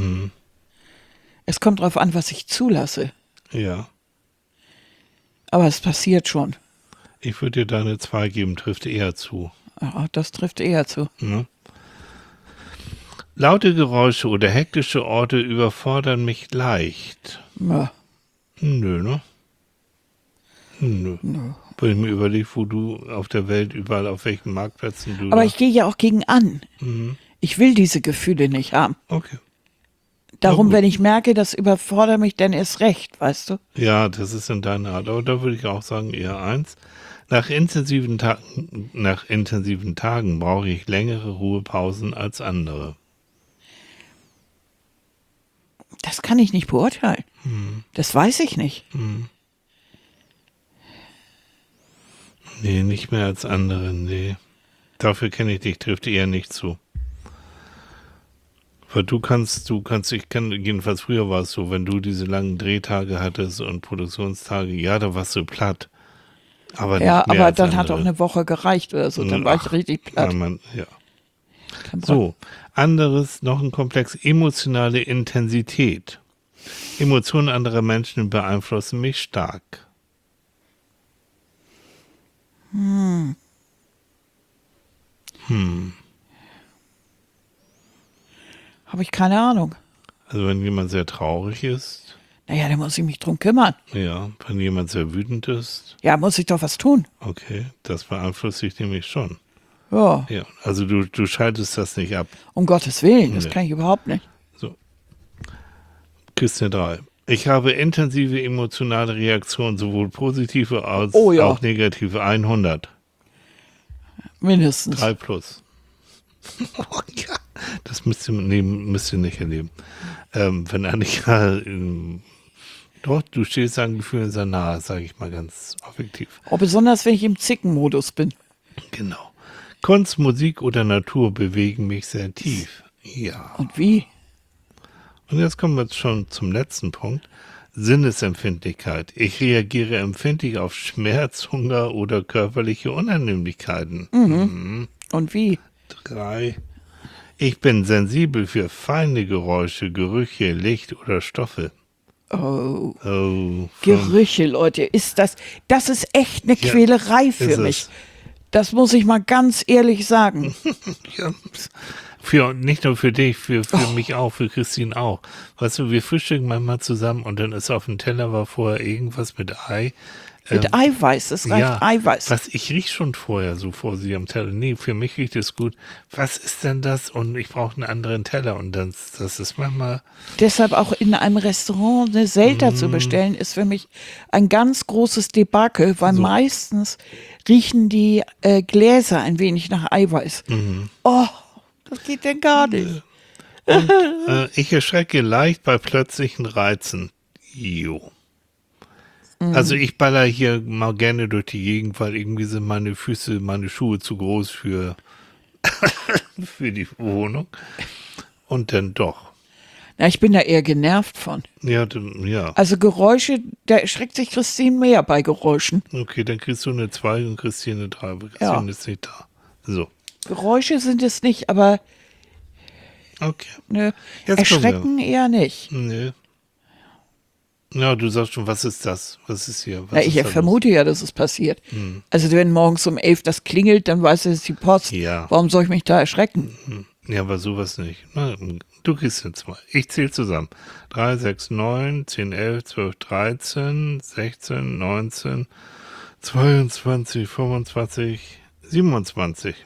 Es kommt drauf an, was ich zulasse. Ja. Aber es passiert schon. Ich würde dir da eine 2 geben, trifft eher zu. Ja, das trifft eher zu. Ne? Laute Geräusche oder hektische Orte überfordern mich leicht. Ja. Nö, ne? Nö. Wenn ich mir überlege, wo du auf der Welt überall auf welchen Marktplätzen du. Aber ich gehe ja auch gegen an. Ich will diese Gefühle nicht haben. Okay. Darum, gut. wenn ich merke, das überfordert mich, dann erst recht, weißt du? Ja, das ist in deiner Art. Aber da würde ich auch sagen, eher 1. Nach intensiven Tagen brauche ich längere Ruhepausen als andere. Das kann ich nicht beurteilen. Das weiß ich nicht. Nee, nicht mehr als andere, nee. Dafür kenne ich dich, trifft eher nicht zu. Weil jedenfalls früher war es so, wenn du diese langen Drehtage hattest und Produktionstage, ja, da warst du platt. Aber Ja, nicht mehr aber als dann hat andere. auch eine Woche gereicht oder so, dann war ich richtig platt. Ja. So, anderes, noch ein Komplex, emotionale Intensität. Emotionen anderer Menschen beeinflussen mich stark. Habe ich keine Ahnung. Also wenn jemand sehr traurig ist, Naja, da muss ich mich drum kümmern. ja, wenn jemand sehr wütend ist, Ja, muss ich doch was tun. okay, das beeinflusst dich nämlich schon. Ja, Ja, also du schaltest das nicht ab. um Gottes Willen, das Nee. kann ich überhaupt nicht. So. Kiste 3. Ich habe intensive emotionale Reaktionen, sowohl positive als Oh ja. auch negative. 100. Mindestens. 3 plus. Oh, ja. Das müsst ihr nicht erleben. Wenn Annika, doch, du stehst seinen Gefühlen sehr nahe, sage ich mal ganz objektiv. Auch besonders, wenn ich im Zickenmodus bin. Genau. Kunst, Musik oder Natur bewegen mich sehr tief. Ja. Und wie? Und jetzt kommen wir schon zum letzten Punkt. Sinnesempfindlichkeit. Ich reagiere empfindlich auf Schmerz, Hunger oder körperliche Unannehmlichkeiten. Und wie? 3. Ich bin sensibel für feine Geräusche, Gerüche, Licht oder Stoffe. Oh, Oh, 5. Gerüche, Leute, das ist echt eine Ja, Quälerei ist für es. mich. Das muss ich mal ganz ehrlich sagen. Ja, nicht nur für dich, für mich auch, für Christine auch. Weißt du, wir frühstücken manchmal zusammen und dann ist auf dem Teller war vorher irgendwas mit Ei. Mit Eiweiß, es reicht Eiweiß. Was, ich riech schon vorher so vor sie am Teller. Nee, für mich riecht es gut. Was ist denn das? Und ich brauche einen anderen Teller. Und das ist manchmal, Deshalb auch in einem Restaurant eine Selter zu bestellen, ist für mich ein ganz großes Debakel, weil meistens riechen die Gläser ein wenig nach Eiweiß. Oh, das geht denn gar nicht. ich erschrecke leicht bei plötzlichen Reizen. Jo. Also ich baller hier mal gerne durch die Gegend, weil irgendwie sind meine Schuhe zu groß für die Wohnung. Und dann doch. Na, ich bin da eher genervt von. Ja, ja. Also Geräusche, da erschreckt sich Christine mehr bei Geräuschen. Okay, dann kriegst du eine 2 und Christine eine 3, aber Christine Ja. ist nicht da. So, Geräusche sind es nicht, aber okay. ne, Jetzt kommen wir. erschrecken eher nicht. Nee. Ja, du sagst schon, was ist das? Was ist hier? Was Na, ist ich da los? vermute ja, dass es passiert. Also wenn morgens um 11 das klingelt, dann weiß es die Post. Ja. Warum soll ich mich da erschrecken? Ja, aber sowas nicht. Na, du kriegst jetzt 2. Ich zähle zusammen. 3, 6, 9, 10, 11, 12, 13, 16, 19, 22, 25, 27.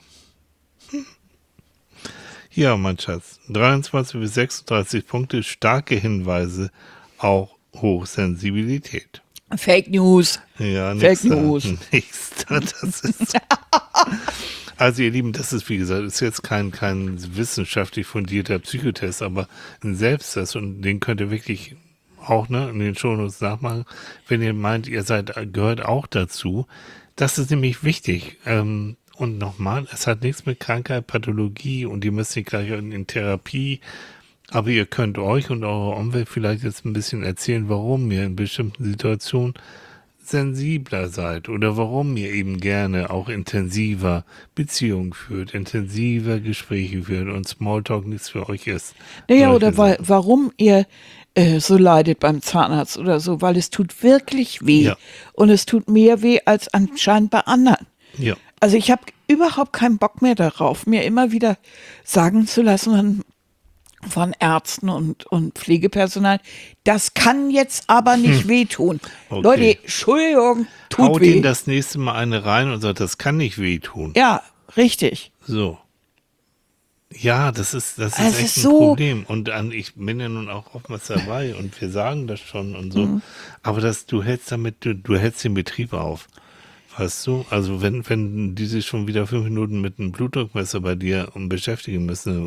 Ja, mein Schatz. 23 bis 36 Punkte, starke Hinweise, auch Hochsensibilität. Fake News. Ja, Fake nix da. News. Nix da, das ist. Also ihr Lieben, das ist wie gesagt, ist jetzt kein wissenschaftlich fundierter Psychotest, aber ein Selbsttest und den könnt ihr wirklich auch in den Shownotes nachmachen, wenn ihr meint, ihr gehört auch dazu, das ist nämlich wichtig. Und nochmal, es hat nichts mit Krankheit, Pathologie und ihr müsst nicht gleich in Therapie, aber ihr könnt euch und eurer Umwelt vielleicht jetzt ein bisschen erzählen, warum ihr in bestimmten Situationen sensibler seid oder warum ihr eben gerne auch intensiver Beziehungen führt, intensiver Gespräche führt und Smalltalk nichts für euch ist. Naja, Solche oder Sachen. warum ihr so leidet beim Zahnarzt oder so, weil es tut wirklich weh. Ja. Und es tut mehr weh als anscheinend bei anderen. Ja. Also ich habe überhaupt keinen Bock mehr darauf, mir immer wieder sagen zu lassen von Ärzten und Pflegepersonal, das kann jetzt aber nicht wehtun. Okay. Leute, Entschuldigung, tut Haut weh. ihnen das nächste Mal eine rein und sagt, das kann nicht wehtun. Ja, richtig. So. Ja, das ist Es echt ist ein so- Problem. Und ich bin ja nun auch oftmals dabei und wir sagen das schon und so. Aber du hältst damit, du hältst den Betrieb auf. Weißt du? Also wenn die sich schon wieder 5 Minuten mit einem Blutdruckmesser bei dir beschäftigen müssen,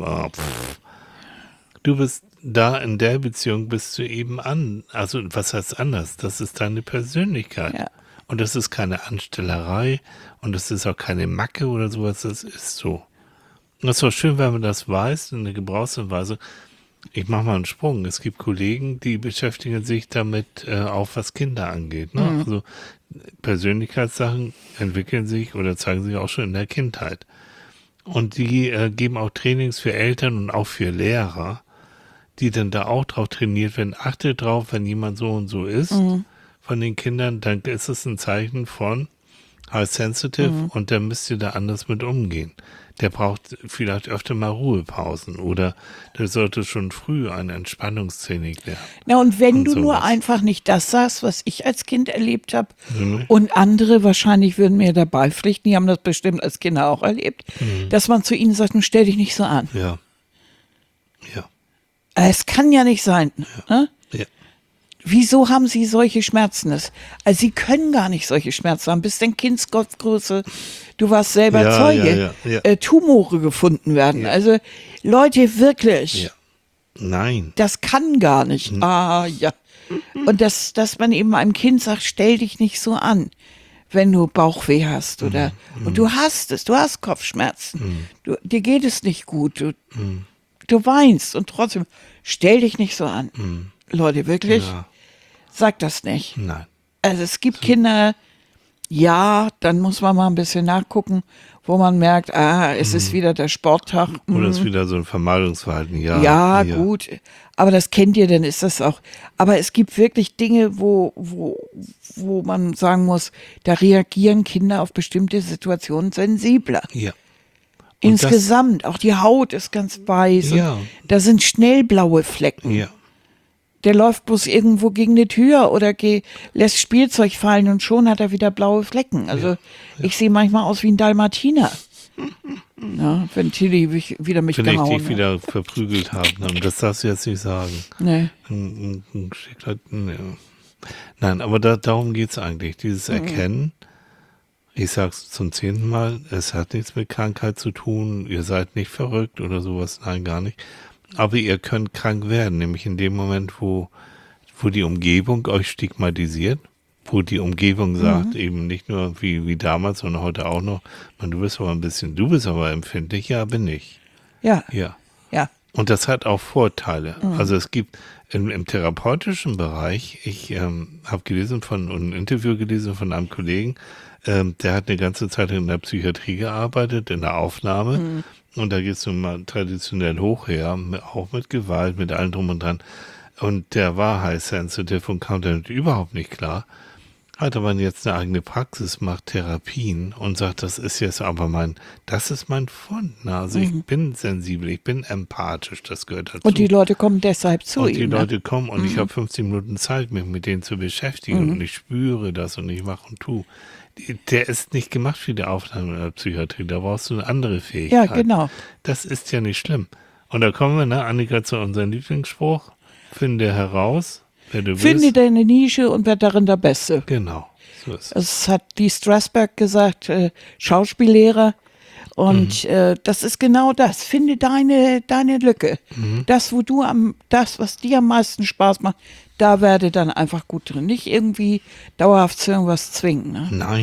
du bist da in der Beziehung bist du eben also was heißt anders? Das ist deine Persönlichkeit. Ja. Und das ist keine Anstellerei und das ist auch keine Macke oder sowas, das ist so. Und das ist auch schön, wenn man das weiß, in der Gebrauchsanweisung. Ich mache mal einen Sprung. Es gibt Kollegen, die beschäftigen sich damit, auch was Kinder angeht. Ne? Also Persönlichkeitssachen entwickeln sich oder zeigen sich auch schon in der Kindheit. Und die geben auch Trainings für Eltern und auch für Lehrer, die dann da auch drauf trainiert werden. Achtet drauf, wenn jemand so und so ist von den Kindern, dann ist es ein Zeichen von High Sensitive und dann müsst ihr da anders mit umgehen. Der braucht vielleicht öfter mal Ruhepausen oder der sollte schon früh eine Entspannungstraining lernen. Na, und wenn Und du nur sowas. einfach nicht das sagst, was ich als Kind erlebt habe, und andere wahrscheinlich würden mir dabei pflichten, die haben das bestimmt als Kinder auch erlebt, dass man zu ihnen sagt, nun stell dich nicht so an. Ja. Ja. Es kann ja nicht sein. Ne? Ja. Wieso haben sie solche Schmerzen? Also sie können gar nicht solche Schmerzen haben. Bis dein Kindskopfgröße, du warst selber Ja, Zeuge, ja. Tumore gefunden werden. Ja. Also Leute, wirklich. Ja. Nein. Das kann gar nicht. Ah, ja. Und dass man eben einem Kind sagt, stell dich nicht so an, wenn du Bauchweh hast oder und du hast es, du hast Kopfschmerzen, dir geht es nicht gut, du weinst und trotzdem stell dich nicht so an. Leute, wirklich, Ja. sag das nicht. Nein. Also es gibt Kinder, ja, dann muss man mal ein bisschen nachgucken, wo man merkt, es ist wieder der Sporttag. Oder ist wieder so ein Vermeidungsverhalten. Ja. Ja, gut. Aber das kennt ihr, dann ist das auch. Aber es gibt wirklich Dinge, wo man sagen muss, da reagieren Kinder auf bestimmte Situationen sensibler. Ja. Und Insgesamt, auch die Haut ist ganz weiß. Ja. Und da sind schnell blaue Flecken. Ja. Der läuft bloß irgendwo gegen eine Tür oder lässt Spielzeug fallen und schon hat er wieder blaue Flecken. Also ich sehe manchmal aus wie ein Dalmatiner. Ja, wenn Tilly wieder mich Wenn ich gehauen dich hat. wieder verprügelt habe, das darfst du jetzt nicht sagen. Nee. Nein, aber darum geht es eigentlich. Dieses Erkennen, ich sag's zum 10. Mal, es hat nichts mit Krankheit zu tun, ihr seid nicht verrückt oder sowas, nein, gar nicht. Aber ihr könnt krank werden, nämlich in dem Moment, wo die Umgebung euch stigmatisiert, wo die Umgebung sagt, eben nicht nur wie damals, sondern heute auch noch, man, du bist aber empfindlich, ja, bin ich. Ja, Ja. ja. Und das hat auch Vorteile. Also es gibt im therapeutischen Bereich, ich habe ein Interview gelesen von einem Kollegen, der hat eine ganze Zeit in der Psychiatrie gearbeitet, in der Aufnahme. Und da geht es nun mal traditionell hoch her, auch mit Gewalt, mit allem drum und dran. Und der war high sensitive und kam damit überhaupt nicht klar. Hat aber jetzt eine eigene Praxis, macht Therapien und sagt, das ist mein Fund. Ne? Also ich bin sensibel, ich bin empathisch, das gehört dazu. Und die Leute kommen deshalb zu Und ihm. die ne? Leute kommen und ich habe 15 Minuten Zeit, mich mit denen zu beschäftigen und ich spüre das und ich mache und tue. Der ist nicht gemacht für die Aufnahme in der Psychiatrie, da brauchst du eine andere Fähigkeit. Ja, genau. Das ist ja nicht schlimm. Und da kommen wir, Annika, zu unserem Lieblingsspruch. Finde heraus, wer du Finde bist. deine Nische und werd darin der Beste. Genau, so ist es. Das hat die Strasberg gesagt, Schauspiellehrer. Und das ist genau das. Finde deine Lücke. Das, was dir am meisten Spaß macht, da werde dann einfach gut drin. Nicht irgendwie dauerhaft zu irgendwas zwingen. Ne? Nein.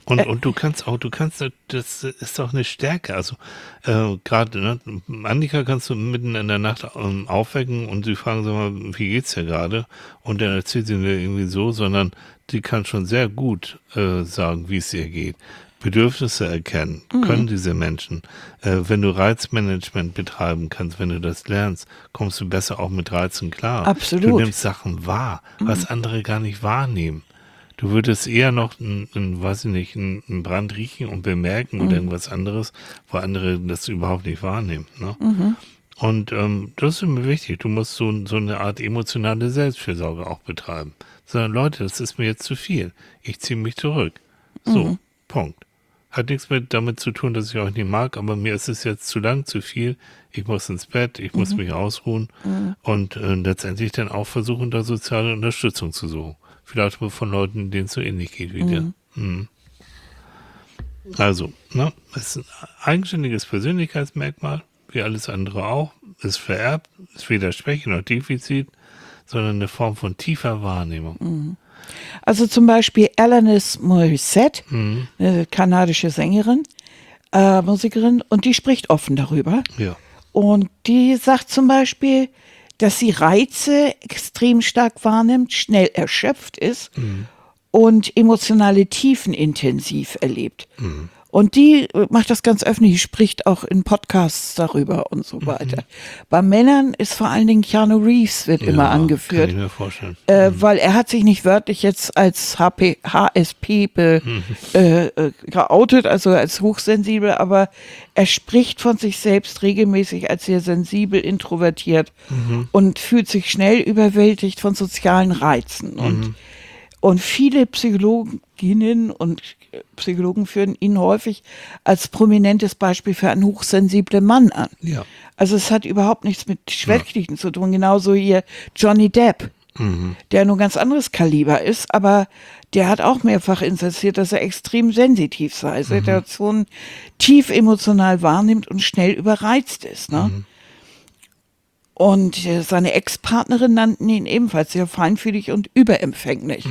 Und du kannst, das ist auch eine Stärke. Also gerade, ne, Annika kannst du mitten in der Nacht aufwecken und sie fragen, sag mal, wie geht's dir gerade? Und dann erzählt sie mir irgendwie so, sondern die kann schon sehr gut sagen, wie es ihr geht. Bedürfnisse erkennen können diese Menschen. Wenn du Reizmanagement betreiben kannst, wenn du das lernst, kommst du besser auch mit Reizen klar. Absolut. Du nimmst Sachen wahr, was andere gar nicht wahrnehmen. Du würdest eher noch weiß ich nicht, einen Brand riechen und bemerken oder irgendwas anderes, wo andere das überhaupt nicht wahrnehmen. Ne? Und das ist mir wichtig. Du musst so eine Art emotionale Selbstfürsorge auch betreiben. Sondern Leute, das ist mir jetzt zu viel. Ich ziehe mich zurück. So, Punkt. Hat nichts damit zu tun, dass ich euch nicht mag, aber mir ist es jetzt zu lang, zu viel. Ich muss ins Bett, ich muss mich ausruhen und letztendlich dann auch versuchen, da soziale Unterstützung zu suchen. Vielleicht von Leuten, denen es so ähnlich geht wie dir. Also, ne, es ist ein eigenständiges Persönlichkeitsmerkmal, wie alles andere auch, ist vererbt, ist weder Schwäche noch Defizit, sondern eine Form von tiefer Wahrnehmung. Also zum Beispiel Alanis Morissette, eine kanadische Sängerin, Musikerin, und die spricht offen darüber. Ja. Und die sagt zum Beispiel, dass sie Reize extrem stark wahrnimmt, schnell erschöpft ist und emotionale Tiefen intensiv erlebt. Und die macht das ganz öffentlich, spricht auch in Podcasts darüber und so weiter. Bei Männern ist vor allen Dingen Keanu Reeves wird immer angeführt. Kann ich mir vorstellen. Weil er hat sich nicht wörtlich jetzt als HSP geoutet, also als hochsensibel, aber er spricht von sich selbst regelmäßig als sehr sensibel, introvertiert und fühlt sich schnell überwältigt von sozialen Reizen. Und viele Psychologinnen und Psychologen führen ihn häufig als prominentes Beispiel für einen hochsensiblen Mann an. Ja. Also es hat überhaupt nichts mit Schwächlichen zu tun. Genauso hier Johnny Depp, der nur ganz anderes Kaliber ist, aber der hat auch mehrfach insistiert, dass er extrem sensitiv sei, Situationen tief emotional wahrnimmt und schnell überreizt ist. Ne? Und seine Ex-Partnerin nannten ihn ebenfalls sehr feinfühlig und überempfänglich.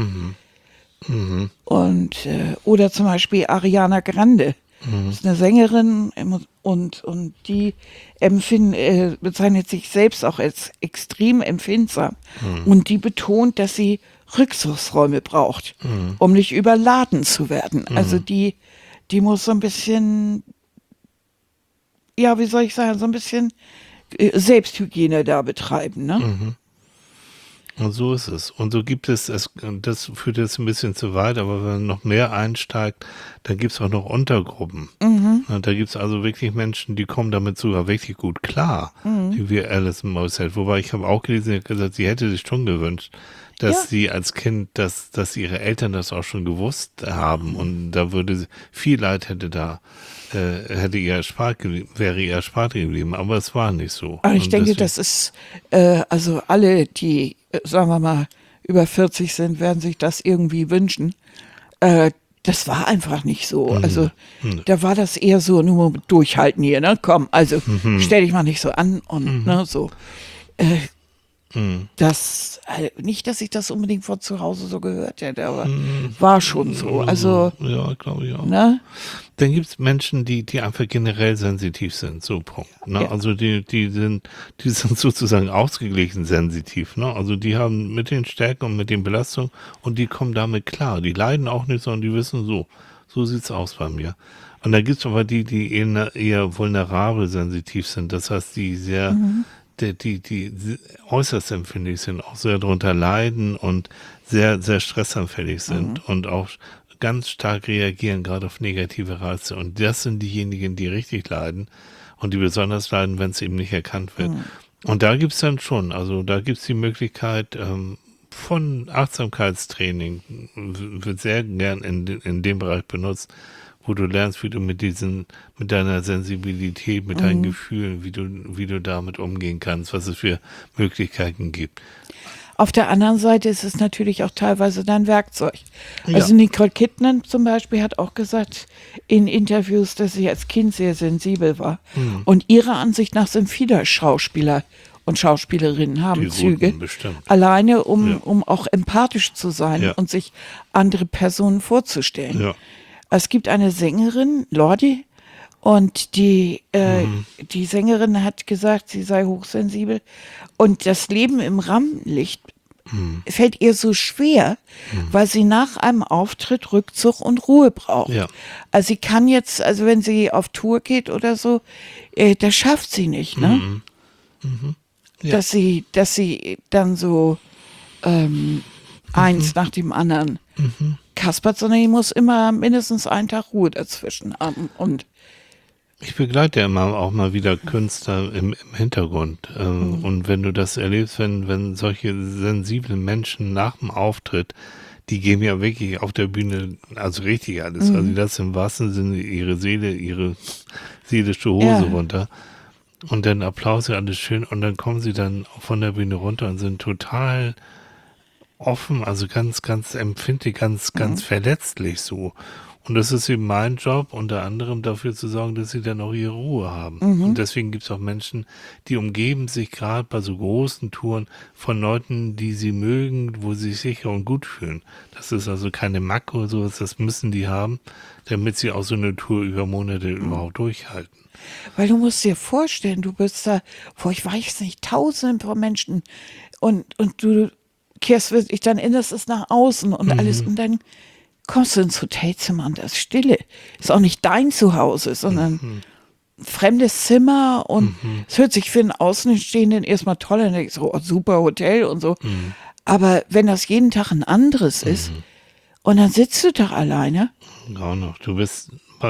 Und oder zum Beispiel Ariana Grande, das ist eine Sängerin und die bezeichnet sich selbst auch als extrem empfindsam. Und die betont, dass sie Rückzugsräume braucht, um nicht überladen zu werden. Also die muss so ein bisschen, ja, wie soll ich sagen, so ein bisschen Selbsthygiene da betreiben, ne? Und so ist es. Und so gibt es, das führt jetzt ein bisschen zu weit, aber wenn man noch mehr einsteigt, dann gibt es auch noch Untergruppen. Und da gibt es also wirklich Menschen, die kommen damit sogar wirklich gut klar, wie Alice Morissette. Wobei ich habe auch gelesen, sie hat gesagt, sie hätte sich schon gewünscht, dass sie als Kind, dass ihre Eltern das auch schon gewusst haben. Und da viel Leid wäre ihr erspart geblieben, aber es war nicht so. Aber ich denke, das ist, also alle, die, sagen wir mal, über 40 sind, werden sich das irgendwie wünschen. Das war einfach nicht so. Also da war das eher so, nur durchhalten hier, ne? Komm, also stell dich mal nicht so an und ne, so. Nicht, dass ich das unbedingt von zu Hause so gehört hätte, aber war schon so. Also, ja, glaube ich auch. Ne? Dann gibt es Menschen, die einfach generell sensitiv sind, so Punkt. Ne? Ja. Also die sind sozusagen ausgeglichen sensitiv. Ne? Also die haben mit den Stärken und mit den Belastungen und die kommen damit klar. Die leiden auch nicht, sondern die wissen so sieht's aus bei mir. Und da gibt es aber die eher vulnerabel sensitiv sind. Das heißt, die sehr die äußerst empfindlich sind, auch sehr darunter leiden und sehr, sehr stressanfällig sind und auch ganz stark reagieren, gerade auf negative Reize. Und das sind diejenigen, die richtig leiden und die besonders leiden, wenn es eben nicht erkannt wird. Und da gibt es dann schon, also da gibt es die Möglichkeit von Achtsamkeitstraining, wird sehr gern in dem Bereich benutzt, wo du lernst, wie du mit deiner Sensibilität, mit deinen Gefühlen, wie du damit umgehen kannst, was es für Möglichkeiten gibt. Auf der anderen Seite ist es natürlich auch teilweise dein Werkzeug. Ja. Also Nicole Kidman zum Beispiel hat auch gesagt in Interviews, dass sie als Kind sehr sensibel war. Und ihrer Ansicht nach sind viele Schauspieler und Schauspielerinnen haben Die Züge, Routen bestimmt. alleine um auch empathisch zu sein und sich andere Personen vorzustellen. Ja. Es gibt eine Sängerin, Lordi, und die Sängerin hat gesagt, sie sei hochsensibel. Und das Leben im Rampenlicht fällt ihr so schwer, weil sie nach einem Auftritt Rückzug und Ruhe braucht. Ja. Also sie kann jetzt, also wenn sie auf Tour geht oder so, das schafft sie nicht, ne? Ja. Dass sie dann so eins nach dem anderen kaspert, sondern die muss immer mindestens einen Tag Ruhe dazwischen haben. Und Ich begleite ja immer auch mal wieder Künstler im Hintergrund. Und wenn du das erlebst, wenn solche sensiblen Menschen nach dem Auftritt, die geben ja wirklich auf der Bühne, also richtig alles. Also die lassen im wahrsten Sinne ihre Seele, ihre seelische Hose runter. Und dann Applaus, ja alles schön. Und dann kommen sie dann von der Bühne runter und sind total offen, also ganz, ganz empfindlich, ganz verletzlich so. Und das ist eben mein Job, unter anderem dafür zu sorgen, dass sie dann auch ihre Ruhe haben. Und deswegen gibt es auch Menschen, die umgeben sich gerade bei so großen Touren von Leuten, die sie mögen, wo sie sich sicher und gut fühlen. Das ist also keine Macke oder sowas, das müssen die haben, damit sie auch so eine Tour über Monate überhaupt durchhalten. weil du musst dir vorstellen, du bist da vor, ich weiß nicht, Tausenden von Menschen und du kehrst wirklich dein Innerstes nach außen und alles und dann kommst du ins Hotelzimmer und das ist Stille. Ist auch nicht dein Zuhause, sondern ein fremdes Zimmer und es hört sich für einen Außenstehenden erstmal toll an, denkst so, oh, super Hotel und so. Aber wenn das jeden Tag ein anderes ist und dann sitzt du da alleine. Auch noch. Du bist,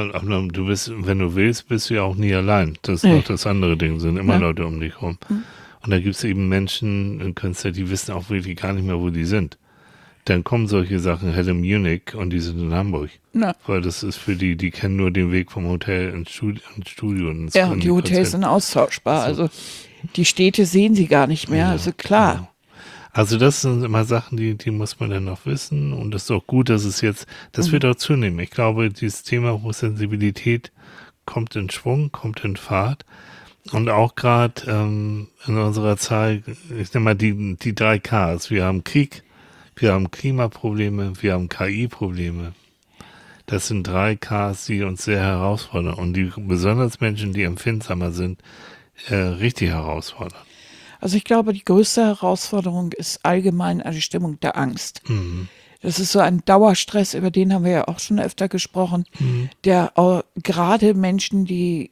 wenn du willst, bist du ja auch nie allein. Das ist noch das andere Ding, sind immer Leute um dich rum. Und da gibt es eben Menschen, Künstler, die wissen auch wirklich gar nicht mehr, wo die sind. Dann kommen solche Sachen, Helle Munich, und die sind in Hamburg. Na. Weil das ist für die kennen nur den Weg vom Hotel ins Studio. Ja, und die Hotels sind austauschbar. Also die Städte sehen sie gar nicht mehr. Also klar. Genau. Also das sind immer Sachen, die muss man dann noch wissen. Und es ist auch gut, dass es jetzt, das wird auch zunehmen. Ich glaube, dieses Thema Hochsensibilität kommt in Schwung, kommt in Fahrt. Und auch gerade in unserer Zeit, ich nenne mal die 3 Ks. Wir haben Krieg, wir haben Klimaprobleme, wir haben KI-Probleme. Das sind 3 Ks, die uns sehr herausfordern und die besonders Menschen, die empfindsamer sind, richtig herausfordern. Also ich glaube, die größte Herausforderung ist allgemein eine Stimmung der Angst. Das ist so ein Dauerstress, über den haben wir ja auch schon öfter gesprochen, der auch gerade Menschen, die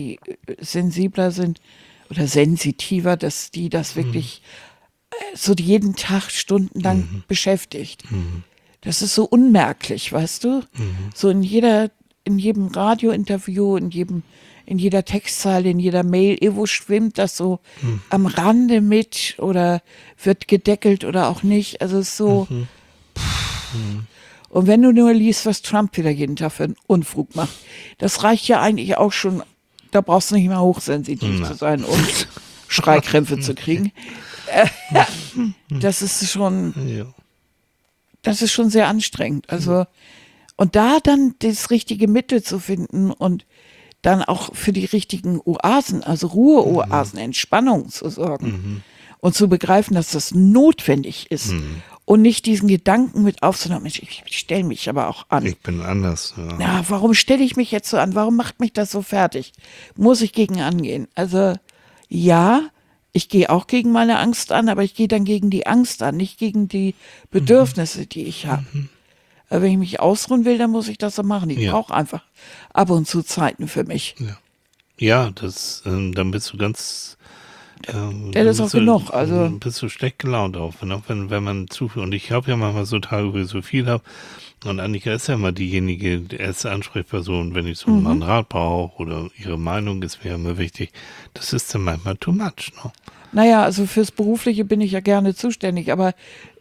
sensibler sind oder sensitiver, dass die das wirklich so jeden Tag stundenlang beschäftigt. Das ist so unmerklich, weißt du? So in jedem Radiointerview, in jeder Textzeile, in jeder Mail, irgendwo schwimmt das so am Rande mit oder wird gedeckelt oder auch nicht. Also es ist so. Und wenn du nur liest, was Trump wieder jeden Tag für einen Unfug macht, das reicht ja eigentlich auch schon, da brauchst du nicht mehr hochsensitiv zu sein, um Schreikrämpfe zu kriegen. Das ist schon sehr anstrengend. Also, und da dann das richtige Mittel zu finden und dann auch für die richtigen Oasen, also Ruheoasen, Entspannung zu sorgen und zu begreifen, dass das notwendig ist und nicht diesen Gedanken mit aufzunehmen, Mensch, ich stelle mich aber auch an. Ich bin anders. Ja. Na, warum stelle ich mich jetzt so an? Warum macht mich das so fertig? Muss ich gegen angehen? Also ja, ich gehe auch gegen meine Angst an, aber ich gehe dann gegen die Angst an, nicht gegen die Bedürfnisse, die ich habe. Aber wenn ich mich ausruhen will, dann muss ich das so machen. Ich brauche einfach ab und zu Zeiten für mich. Ja, das, dann bist du ganz. Das ist auch genug. Also Bist du schlecht gelaunt auch wenn man zu viel. Und ich habe ja manchmal so Tage, wo ich so viel habe. Und Annika ist ja immer diejenige, die erste Ansprechperson, wenn ich so mal einen Rat brauche oder ihre Meinung ist mir immer wichtig. Das ist dann manchmal too much. Ne? naja, also fürs Berufliche bin ich ja gerne zuständig, aber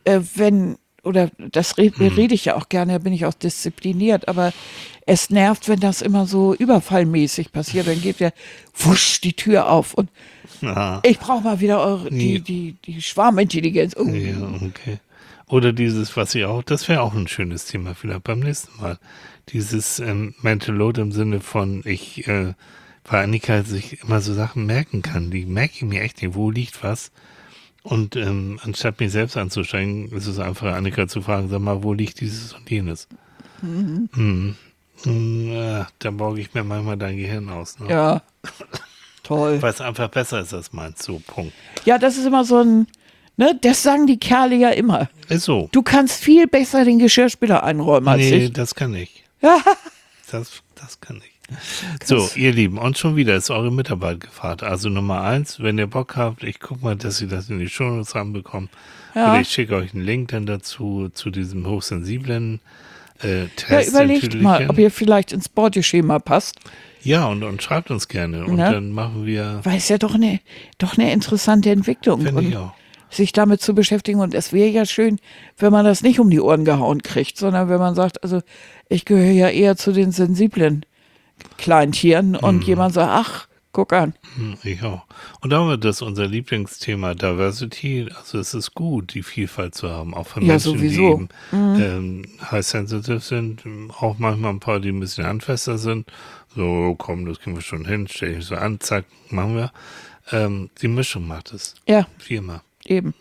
rede ich ja auch gerne, da bin ich auch diszipliniert, aber es nervt, wenn das immer so überfallmäßig passiert, dann geht ja wusch die Tür auf und ich brauche mal wieder die Schwarmintelligenz. Oh. Ja, okay. Oder dieses, was ich auch, das wäre auch ein schönes Thema vielleicht beim nächsten Mal. Dieses Mental Load im Sinne von, weil Annika sich immer so Sachen merken kann, die merke ich mir echt nicht, wo liegt was. Und anstatt mich selbst anzustrengen, ist es einfach Annika zu fragen, sag mal, wo liegt dieses und jenes? Da borge ich mir manchmal dein Gehirn aus. Ne? Ja, toll. Weil es einfach besser ist als meins. So, Punkt. Ja, das ist immer so ein, ne, das sagen die Kerle ja immer. Ist so. Du kannst viel besser den Geschirrspüler einräumen als Nee, ich. das kann ich. Ja. Das kann ich. So, ihr Lieben, und schon wieder ist eure Mitarbeit gefragt. Also Nummer 1, wenn ihr Bock habt, ich gucke mal, dass ihr das in die Shownotes ranbekommt. Ja. Oder ich schicke euch einen Link dann dazu, zu diesem hochsensiblen Test. Ja, überlegt mal, ob ihr vielleicht ins Beuteschema passt. Ja, und schreibt uns gerne. Und Ne? dann machen wir, Weil es ja doch eine interessante Entwicklung finde ich und auch. sich damit zu beschäftigen. Und es wäre ja schön, wenn man das nicht um die Ohren gehauen kriegt, sondern wenn man sagt, also ich gehöre ja eher zu den sensiblen Kleintieren und jemand sagt, ach, guck an. Ich auch. Und damit ist unser Lieblingsthema Diversity. Also es ist gut, die Vielfalt zu haben, auch für Ja, Menschen, sowieso. die eben high sensitive sind. Auch manchmal ein paar, die ein bisschen handfester sind. So, komm, das kriegen wir schon hin, stell dich so an, zack, machen wir. Die Mischung macht es. Ja, Viermal. eben.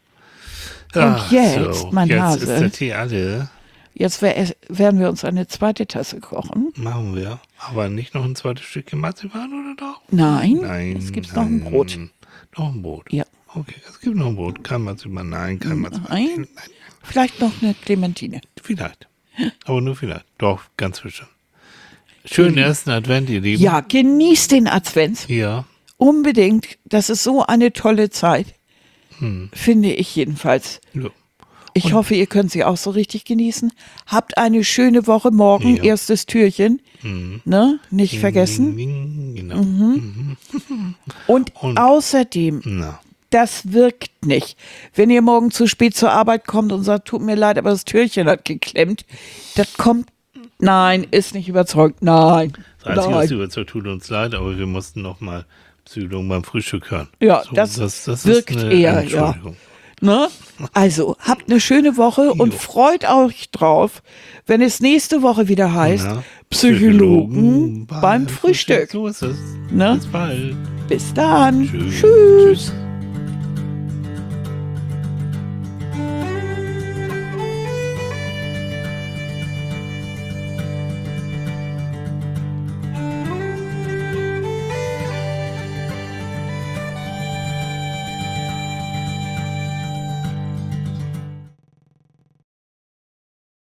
Ach, jetzt, mein jetzt Hase. ist der Tee alle. Jetzt werden wir uns eine zweite Tasse kochen. Machen wir. Aber nicht noch ein zweites Stückchen Marzipan, oder doch? Nein, Nein. es gibt noch ein Brot. Noch ein Brot? Ja. Okay, es gibt noch ein Brot. Kein Marzipan. Nein, kein Marzipan. Nein. Vielleicht noch eine Clementine. Vielleicht. Aber nur vielleicht. Doch, ganz bestimmt. Schönen ersten Advent, ihr Lieben. Ja, genießt den Advent. Ja. Unbedingt. Das ist so eine tolle Zeit. Finde ich jedenfalls. Ja. Ich hoffe, ihr könnt sie auch so richtig genießen. Habt eine schöne Woche morgen. Ja. Erstes Türchen. Ne? Nicht vergessen. Genau. Und außerdem, Na. das wirkt nicht. Wenn ihr morgen zu spät zur Arbeit kommt und sagt, tut mir leid, aber das Türchen hat geklemmt, das kommt, nein, ist nicht überzeugt, nein. Das Einzige, was Nein. überzeugt, tut uns leid, aber wir mussten noch mal Psychologen beim Frühstück hören. Ja, So, das ist wirkt eine eher, ja. Entschuldigung. Ne? Also, habt eine schöne Woche und Jo. freut euch drauf, wenn es nächste Woche wieder heißt, Na, Psychologen beim Frühstück. So ist es. Ne? Bis bald. Bis dann. Tschüss. Tschüss.